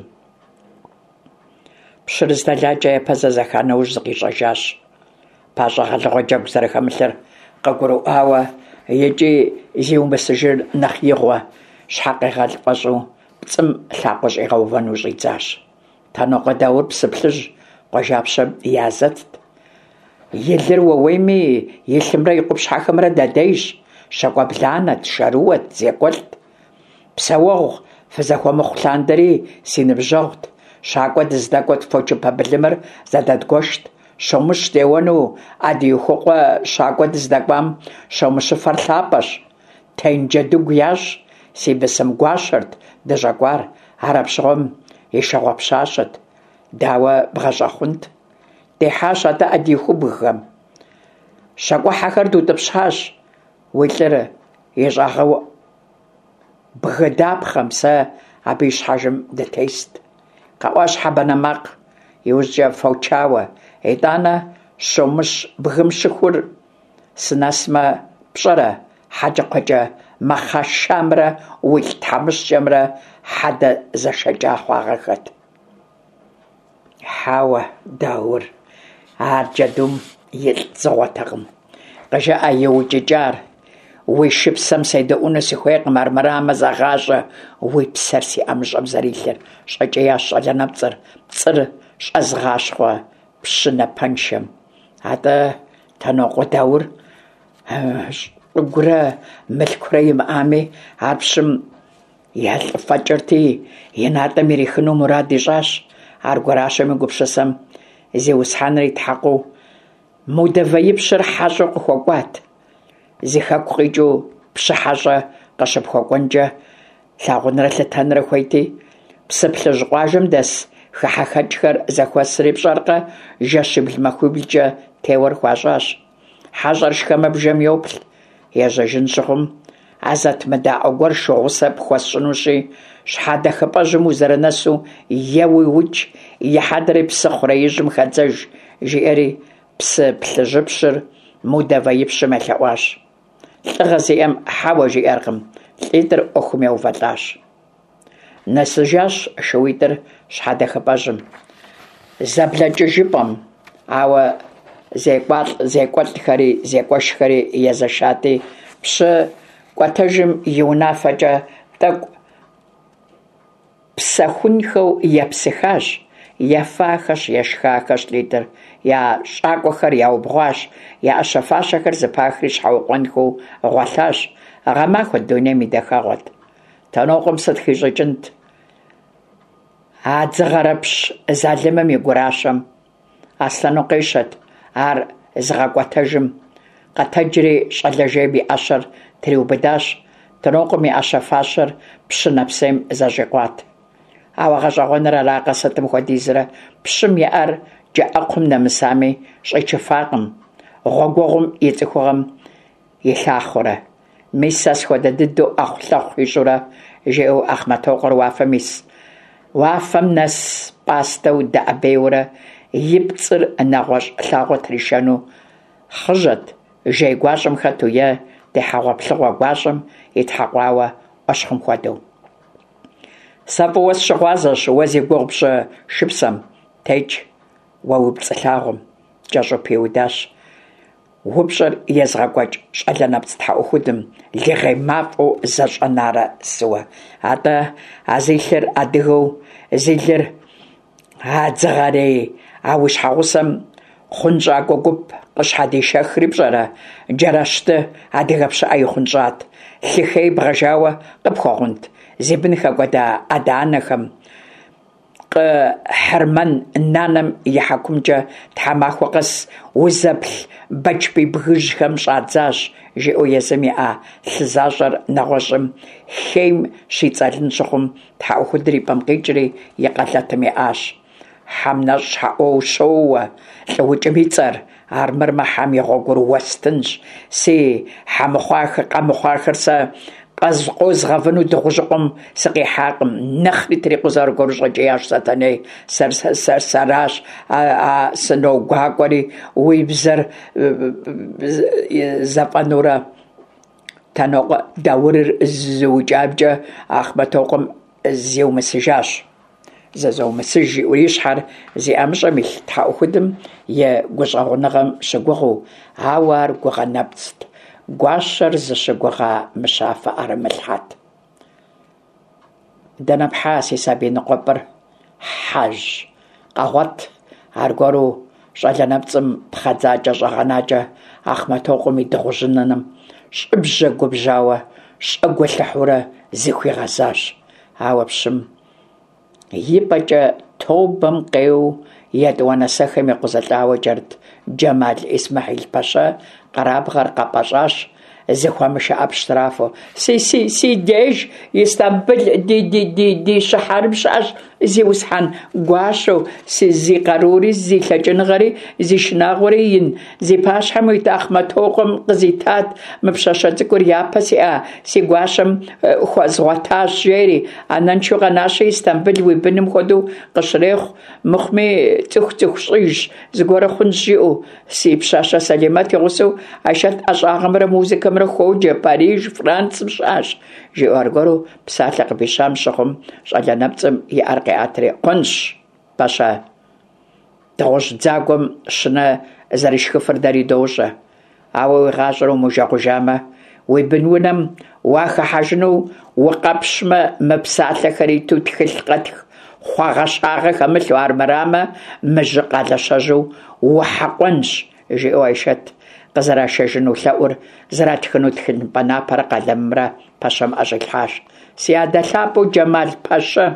Пщыр здэлакӏэ япэ зэзэха нэужь зыкъищӏэжащ. Пащӏэ гъэлыгъуэ джэгу зэрыхэмылъыр къыгурыӏуауэ икӏи зиумысыжыр нэхъ игъуэ, щхьэ къегъэл фӏэщӏу пцӏым лъакъуэ щӏигъэувэну щӏидзащ. Танокъуэ Даур псыплъыжь, къуажапщэ язэтт. И лыр уэуейми, и лъымрэ и къупщхьэхэмрэ дэдейщ, щакӏуэбланэт, шэрыуэт, зекӏуэлӏт. «Псэуэгъу, фызэхуэмыхъу лъандэри си ныбжьэгъут. Щакӏуэ дыздэкӏуэт фочыпэ былымыр зэдэдгуэшт. Шомыш деуэну Ӏэдиихукъуэ щакӀуэ дыздэкӀуам щомыщыфэр лъапӀэщ. Тенджэдыгу ящ, си бысым гуащэрт дыщӀэкӀуар, ар апщыгъуэм и шагъуэпщащэт. Дауэ бгъэщӀэхъунт. Дехьащ атӀэ Ӏэдиихубгхэм. ЩакӀуэхьэхэр дутӀыпщхьащ. Уи лӀыр ищӀагъэу бгыдапхъэм сэ абы ищхьэжым дытест. КъэӀуащ хьэбэнэмакъ, иужькӀэ фочауэ. ИтӀанэ Шомыщ бгым щыхур сынэсмэ пщӀэрэ хьэкӀэкхъуэкӀэ мэхъашамрэ уилъ тхьэмыщкӀэмрэ хьэдэ зэшэкӀа хъуагъэхэт. Хьэуэ, Даур, ар джэдум илӀ дзыгъуэтэкъым. КъыжыӀэ иукӀыкӀар. Уи шыпсэм седэӀуну сыхуейкъым, армырамэ зэгъащӀэ уи псэр си ӀэмыщӀэм зэрилъыр. ЩӀэкӀиящ щӀалэнэпцӀыр, пцӀыр щӀэзгъащхъуэ пщынэ пэншэм. АтӀэ Тэнокъуэ Даур, щӀыгурэ мылъкурэ имыӀами, ар пщым елӀыфӀэкӀырти, и натӀэм ирихыну мурад ищӀащ. Аргуэращэм и гупсысэм зиусхьэныр итхьэкъуу, мыудывэипщыр хьэщӀэу къыхуэкӀуат. Зи хэку къикӀыу пщыхьэщӀэ къыщыпхуэкӀуэнкӀэ лъагъунрэ лъытэнрэ хуейти, псы плъыжь къуажэм дэс хыхьэхэкӀхэр зэхуэсри пщӀэркъэ, жэщибл-махуиблкӀэ теуэр хуащӀащ. ХьэщӀэр шхэмэ бжэм йоплъ. Ежьэжын щыгъум, Ӏэзэт мыдаӀуэ гуэр шыгъусэ пхуэсщӀынущи, щхьэдэ хыпӀэжьым узэрынэсу е уиукӀ, и хьэдэри псы хъурейижьым хэдзэж, жиӀэри псы плъыжьыпщыр мыудывэипщым елъэӀуащ. ЛӀыгъэ зиӀэм хьэуэ жиӀэркъым, лӀитӀыр Ӏуэхум еувэлӀащ. Нэсыжащ шууитӀыр щхьэдэ хыпӀэжьым. ЗэблэкӀыжыпӀэм, ауэ зекӀуэлӀхэри зекӀуэшхэри езэшати, пщы кӀуэтэжым и унафэкӀэ тӀэкӀу псэхунхэу епсыхащ. Ефахэщ, ешхахэщ лӀитӀыр. Я щӀакӀуэхэр яубгъуащ, я Ӏэщэфащэхэр зыпахри щхьэукъуэнхэу гъуэлъащ. Гъэмахуэт дунейм и дахэгъуэт. Тэнокъуэм сыт хищӀыкӀынт? А дзыгъэрэпщ залымым и гуращэм. Аслъэну къищэт ар зыгъэкӀуэтэжым. Къэтэджри щӀалэжейм и Ӏэщэр триубыдащ. Тэнокъуэм и Ӏэщэфащэр пщы нэпсейм зэщӀикъуат. Ауэ гъэщӀэгъуэныр аракъэ, сытым хуэдизрэ пщым иӀэр джэӀэкхъум нэмысами щӀечыфакъым, гъуэгуэгъум и цӀыхугъэм илъахъуэрэ. Мис сэ схуэдэ дыдэу Ӏэхъу-лъэхъу ищӀурэ, жиӀэу Ахъмэтокъуэр уафэм ис. Уафэм нэс пӀастэу дэӀэбейуэрэ и пцӀыр нэгъуэщӀ лъагъуэ тришэну хъыжьэт, жей гуащӀэм хэту е дихьэгъуэплъыгъуэ гуащӀэм итхьэкъуауэ Ӏуэщхъым хуэдэу. Сэ фӀыуэ сщыгъуазэщ уэ зи гугъу пщы шыпсэм. ТекӀ, уэ уи пцӀы лъагъуэм, кӀэщӀу пиудащ. УпщӀыр езгъэкӀуэкӀ щӀалэнэпцӀ тхьэӀухудым, лыгъей мафӀэу зэщӀэнарэ сыуэ. АтӀэ а зи лъыр адыгэу, зи лыр а дзыгъэрей, а уи щхьэгъусэм хъунщӀакӀуэ гуп къыщхьэдишэхри пщӀэрэ. Джэрэщты адыгэ пщыӀэ ихъунщӀат. Лъыхей бгъэжауэ къыпхуэгъунт. Зи бын хэкӀуэда Ӏэданэхэм, Хьэрмэн нанэм и хьэкумкӀэ тхьэмахуэ къэс узэплъ бэчбый бгыжьхэм щӀадзащ, жиӀэу езым иӀа лъы защӀэр нэгъуэщӀым хейм щицӀэлын щыхъум, тхьэӀухудыр и пӀэм къикӀри и къэлэтым иӀащ. Хьэм нэщӀ щхьэӀуэу щоуэ, лӀыукӀым и цӀэр, ар мыр хьэм и гъуэгур уэстынщ. Си хьэмыхъуахэр, къэмыхъуахэр сэ къэзгъэвыну дыгъужьыкъум сыкъихьакъым. Нэхъри трикъуу зэрыгуэру щӀэкӀиящ Сэтэней. Сэращ сыногуакӀуэри уи бзэр зэфӀэнурэ. Тэнокъуэ Даурыр зыукӀабкӀэ Ахъмэтокъуэм зиумысыжащ. Зэзыумысыж жиӀэури ищхьэр зи ӀэмыщӀэм илъ тхьэӀухудым и гущӀэгъуныгъэм щыгугъыу, ауэ ар гугъэ нэпцӀт. Гуащэр зыщыгугъа мыщафэ Ӏэрымылъхьэт. Дэнэ пхьа си сабий ныкъуэпӀыр? Хьэж. Къэгъуэт, аргуэру щӀалэнэпцӀым пхъэдзакӀэ щӀэгъэнакӀэ Ахъмэтокъуэм и дыгъужьыныным щӀыбжьэ губжьауэ, щӀэгуэлъыхьурэ зыхуигъэзащ. Ауэ пщым и пӀэкӀэ тобэм къеу етӏуанэсэхэм екъузэлӏауэ кӏэрт Джэмал Исмаил Пащэ къэрабгъэр къэпӏэщӏащ зыхуэмышыӏэ штрафу. Си си си деж Истанбул ди ди ди ди шыхьэрым щыӏэщ зиусхьэн гуащэу си зи къарури зи лъэкӏыныгъэри зи шынагъуэри ин. Зи пащхьэм уит Ахъмэтокъуэм къызитат мы пщащэ цӏыкӏур япэ сиӏэ си гуащэм хуэзгъуэтащ жери. Анэншэу къэнащи Истанбул уи быным хуэдэу къыщрехъу, мыхъуми цӏыху цӏыху щӏиж зыгуэру хъунщ жиӏэу. Си пщащэ Сэлимэт и гъусэу Айшэт ӏэщӏагъэмрэ музыкэмрэ ходжэ, Париж, Францым щыӏащ. Жиӏэу аргуэру псалъэ къыбищам щыгъум щӏалэ нэпцӏым и ӏэр къеӏэтри «Къунщ, Пащэ». Дыгъужь дзагуэм щынэ зэришхыфыр дэри дощӏэ. Ауэ уи гъащӏэр умыжэгъужамэ, уи бын унэм уахыхьэжыну укъэпщмэ, мы псалъэхэр иту тхылъ къэтх, хъуагъэщагъэ хэмылъу армырамэ, мыжьы къалэщэжьу ухьэкъуэнщ, жиӏэу Айшэт къызэрашэжыну лъэӏур зэратхыну тхылъымпӏэ напэр къэлэмымрэ Пащэм ӏэщӏилъхьащ. Си адэ лъапӏэу Джэмал Пащэ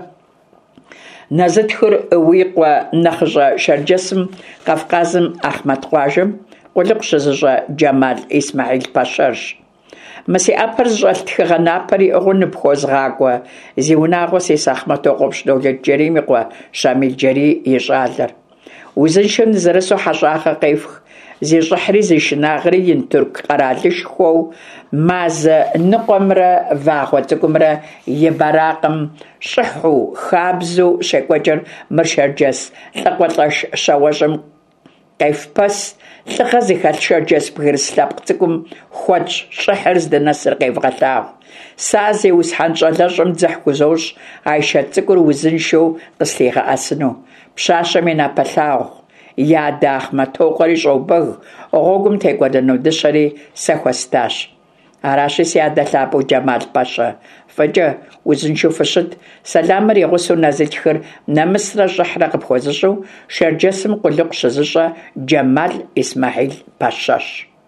нэзытхыр уи къуэ нэхъыщӏэ Шэрджэсым Кавказым Ахьмэд къуажэм къулыкъу щызыщӏэ Джэмал Исмаил Пащэрщ. Мы си ӏэпэр зыщӏэлъ тхыгъэ напэр иӏыгъыу ныпхуозгъакӏуэ зи унагъуэ сес Ахъмэтокъуэпщ Доулет Джэрийм и къуэ Шамил Джэрий и щӏалэр. Узыншэм нызэрысу хьэщӏагъэ къефх, зи щӏыхьри зи шынагъри ин турк къэралышхуэу мазэ ныкъуэмрэ вагъуэ цӏыкӏумрэ и бэракъым щӏыхьу хабзэу щекӏуэкӏыр мыр Шэрджэс лӏыкъуэ-лӏэш щауэщӏым къефпэс лӏыгъэ зыхэлъ Шэрджэс бгырыс лъэпкъ цӏыкӏум хуэдщ щӏыхьыр здынэсыр къевгъэлъагъу. Сази усхьэн щӏалэщӏым дзыхь гузощ Айшэт цӏыкӏур узыншэу къыслъигъэӏэсыну. Пщащэм и напэлъагъу и адэ Ахъмэтокъуэри щӏэубэг, гъуэгум текӏуэдыну дыщэри сэ хуэстащ. Аращи си адэ лъапӏэу Джэмал Пащэ, фӏыкӏэ узыншэу фыщыт, сэламыр и гъусэу нэзылъхыр нэмысрэ щӏыхьрэ къыпхуэзыщӏэу Шэрджэсым къулыкъу щызыщӏэ Джэмал Исмаил Пащэщ.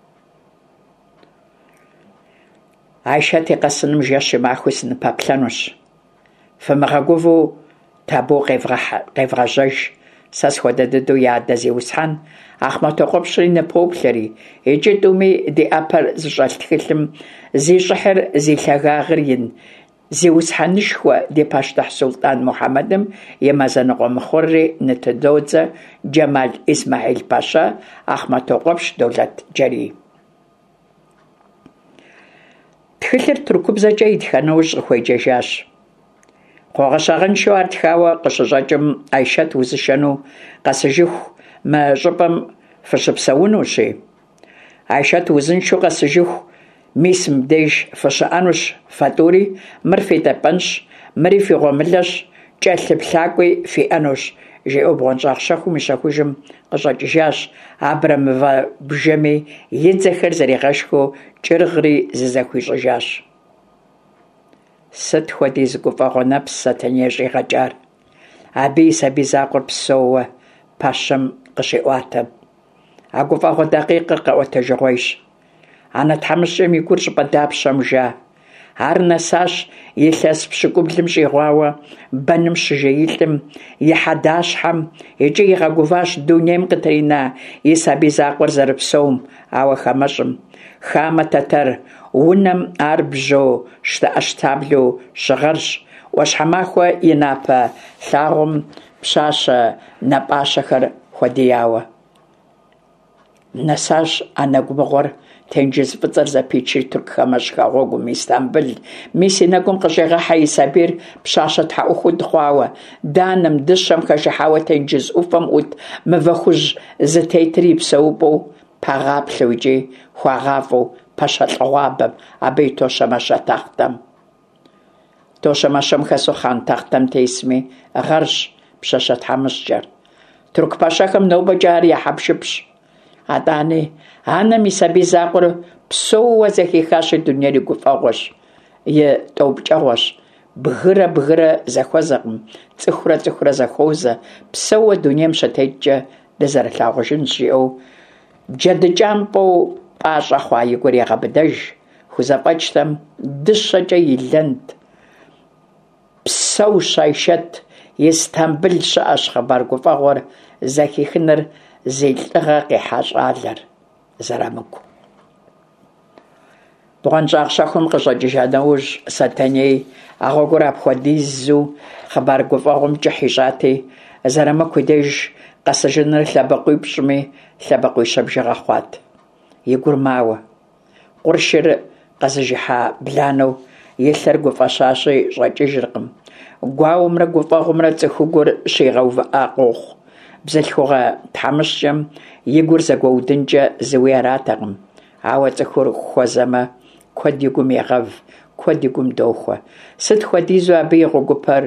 Айшэт и къэсыным жэщ и махуи сыныпэплъэнущ. Фымыгъэгувэу табу къевгъэжьэж. Сэ схуэдэ дыдэу и адэ зиусхьэн Ахъмэтокъуэпщри ныпоплъэри, иджы тӏуми ди ӏэпэр зыщӏэлъ тхылъым зи щӏыхьыр зи лъагагъыр ин зиусхьэнышхуэ ди пащтыхь Султӏан Мухьэмэдым и мазэныкъуэ мыхъурри нытыдодзэ Джэмал Исмаил Пащэ, Ахъмэтокъуэпщ Доулет Джэрий. Тхылъыр туркубзэкӏэ итхэ нэужь къыхуеджэжащ. Къуэгъэщагъыншэу ар тхауэ къыщыщӏэкӏым Айшэт узышэну къэсыжыху мы щӏыпӏэм фыщыпсэунущи. Айшэт узыншэу къэсыжыху мис мыбдеж фыщыӏэнущ, фэтӏури мыр фи тӏэпӏэнщ, мыри фи гъуэмылэщ, кӏэлъыплъакӏуи фиӏэнущ, жиӏэу бгъуэнщӏагъ щэхум и щэхужым къыщӏэкӏыжащ. Абрэ мывэ бжэми и дзэхэр зэригъэшхыу кӏыргъри зызэхуищӏыжащ. Сыт хуэдиз гуфӏэгъуэ нэпс Сэтэней щӏигъэкӏар? Абы и сабий закъуэр псоуэ Пащэм къыщиӏуатэ. А гуфӏэгъуэ дакъикъыр къэӏуэтэжыгъуейщ. Анэ тхьэмыщкӏэм и гур щӏыпӏэ дапщэм жа. Ар нэсащ илъэс пщыкӏублым щӏигъуауэ бэным щыжеилӏым, и хьэдащхьэм, икӏи игъэгуващ дунейм къытрина и сабий закъуэр зэрыпсэум, ауэ хамэщӏым. Хамэ тэтэр, унэм ар бжьо штыӏэщтаблэу щыгъэрщ, ӏуащхьэмахуэ и напэ лъагъуэм пщащэ напӏащэхэр хуэдияуэ. Нэсащ ӏэнэ губгъуэр тенджыз фӏыцӏэр зэпичыр туркхэмэщӏхэ гъуэгум Истанбул. Мис и нэгум къыщӏегъэхьэ и сабийр пщащэ тхьэӏухуд хъуауэ, данэм дыщэм хэжыхьауэ тенджыз ӏуфэм ӏут мывэ хужь зытетри псэупӏэу пагъаплъэу икӏи хуагъафӏэу пэщэлӏыгъуабэм, абы и тощэмэщэ тахътэм. Тощэмэщэм хэсу хъан тахътэм тесми гъэрщ пщащэ тхьэмыщкӏэр. Турк пащэхэм нобэкӏэ ар ехьэпшыпщ. Атӏани анэм и сабий закъуэр псоуэ зэхихащ и дунейр и гуфӏэгъуэщ, и тӏэупкӏэгъуэщ. Бгырэ-бгырэ зэхуэзэкъым, цӏыхурэ цӏыхурэ зэхуозэ, псэуэ дунейм щытекӏкӏэ дызэрылъагъужынщ жиӏэу джэдыкӏампӏэу пӏащӏэ хъуа и гур егъэбыдэж. Хузэфӏэкӏхэм дыщэкӏэ и лэнд. Псэущ Айшэт Истанбул щыӏэщ хъыбар гуфӏэгъуэр зэхихыныр зей лӏыгъэ къихьа щӏалэр зэрамыку. Бгъуэнщӏагъ щэхум къыщӏэкӏыжа нэужь Сэтэней а гъуэгур апхуэдизу хъыбар гуфӏэгъум кӏыхь ищӏати, зэрамыку деж къэсыжыныр лъэбыкъуи пщӏми лъэбыкъуи щабжыгъэ хъуат. И гур мауэ. Къуршыр къэзыжыхьа бланэу илъэр гуфӏэщащи щӏэкӏыжыркъым. Гуауэмрэ гуфӏэгъумрэ цӏыху гур щигъэувыӏа къохъу. Бзылъхугъэ тхьэмыщкӏэм и гур зэгуэудынкӏэ зыуи аратэкъым. Ауэ цӏыхур хуэзэмэ, куэд и гум егъэв, куэд и гум дохуэ. Сыт хуэдизу абы и гъуэгупэр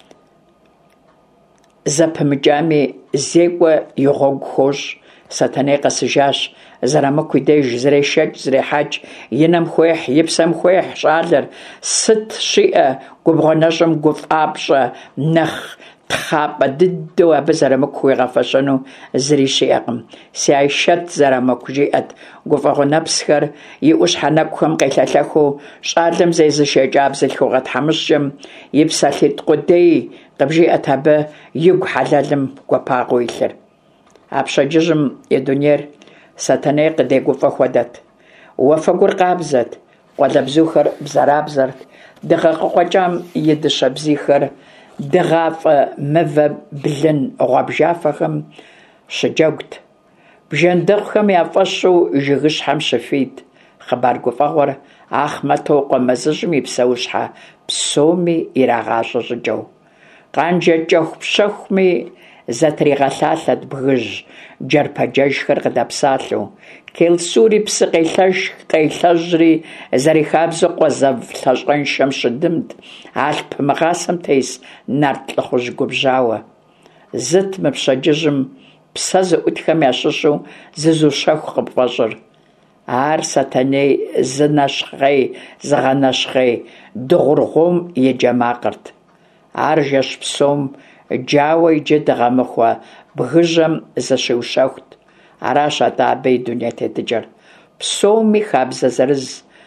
зэпымыкӏами зекӏуэ и гъуэгу хощӏ. Сэтэней къэсыжащ. Зэрамыку деж зрещэкӏ, зрехьэкӏ, и нэм хуехь, и псэм хуехь щӏалэр. Сыт щиӏэ губгъуэнэщӏым гуфӏапщӏэ нэхъ тхъапӏэ дыдэу абы зэрамыку хуигъэфэщэну зыри щиӏэкъым. Си Айшэт зэрамыку жиӏэт гуфӏэгъу нэпсхэр и ӏущхьэнэгухэм къелъэлъэхуу щӏалэм зезыщекӏа бзылъхугъэ тхьэмыщкӏэм и псалъитӏ къудей къыбжиӏэт абы игу хьэлэлым гуапагъэу илъыр. А пщэдджыжьым и дунейр Сэтэней къыдегуфӏэ хуэдэт. Уафэгур къабзэт, къуалэбзухэр бзэрабзэрт, дыгъэ къыкъуэкӏам и дыщэ бзийхэр дыгъафӏэ, мывэ, блын, гъуабжафэхэм щыджэгут. Бжэндыгъухэм яфӏэщу жыгыщхьэм щыфийт. Хъыбар гуфӏэгъуэр Ахъмэто къуэмызыжьым и псэущхьэ псоми ирагъащӏэ щӏыкӏэу. Къанжэ кӏэху пщэхуми зэтригъэлъалъэт бгыжь, джэрпэджэжхэр къыдэпсалъэу. Келсури псы къелъэж къелъэжьри зэрихабзэу къуэзэв лъэщӏэншэм щыдымт, Алъп мыгъасэм тес нарт лӏыхъужь губжьауэ. Зыт мы пщэдджыжьым псэ зыӏутхэм ящыщу зызущэху къыпфӏэщӏыр. Ар Сэтэней зы нэщхъей, зыгъэнэщхъей дыгъургъуом и джэмакъырт. Ар жэщ псом джауэ иджы дыгъэмыхуэ бгыжьэм зыщиущэхут. Аращ атӏэ абы и дуней тетыкӏэр. Псоми хабзэ зырыз,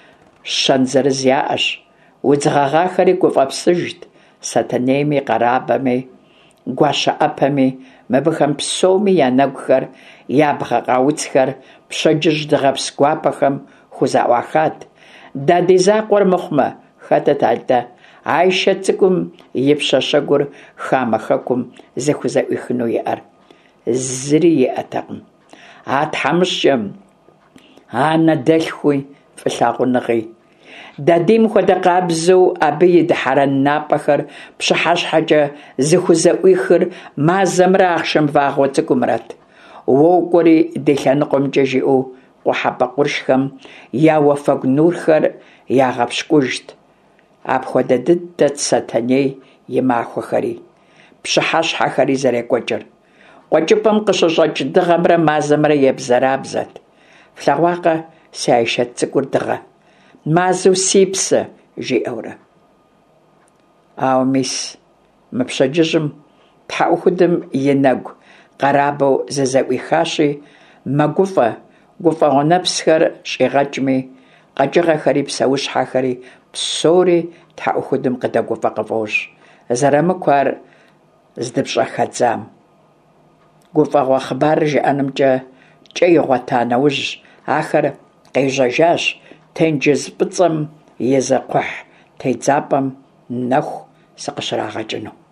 щэн зырыз яӏэщ. Удзыгъэгъахэри гуфӏэпсыжт. Сэтэнейми, къэрабэми, гуащэӏэпэми, мыбыхэм псоми я нэгухэр, я бгъэкъауцхэр пщэдджыжь дыгъэпс гуапэхэм хузэӏуахат. Дад и закъуэр мыхъумэ, хэтыт атӏэ, Айшэт цӏыкӏум и пщэ щэгур хамэ-хэкум зыхузэӏуихыну иӏэр? Зыри иӏэтэкъым. А тхьэмыщкӏэм, анэ дэлъхуи фӏылъагъуныгъи. Дадийм хуэдэ къабзэу абы и дыхьэрэн напӏэхэр пщыхьэщхьэкӏэ зыхузэӏуихыр мазэмрэ ахъшэм вагъуэ цӏыкӏумрэт. Уэ укӏуэри ди лъэныкъуэмкӏэ жиӏэу къухьэпӏэ къуршхэм я уафэгу нурхэр ягъэпщкӏужт. Апхуэдэ дыдэт Сэтэней и махуэхэри, пщыхьэщхьэхэри зэрекӏуэкӏыр. Къуэкӏыпӏэм къыщыщӏэкӏ дыгъэмрэ мазэмрэ ебзэрабзэт. Флъэгъуакъэ си Айшэт цӏыкӏур дыгъэ. Мазэу си псэ жиӏэурэ. Ауэ мис мы пщэдджыжьым тхьэӏухудым и нэгу къэрабэу зызэӏуихащи, мэгуфӏэ, гуфӏэгъу нэпсхэр щӏигъэкӏми, къэкӏыгъэхэри псэущхьэхэри псори тхьэӏухудым къыдэгуфӏэ къыфӏощ. Зэрамыку ар здыпщӏэхадзам. Гуфӏэгъуэ хъыбарыр жиӏэнымкӏэ кӏэ игъуэта нэужь ахэр къежьэжащ тенджыз фӏыцӏэм и зэкхъухь тедзапӏэм нэху сыкъыщрагъэкӏыну.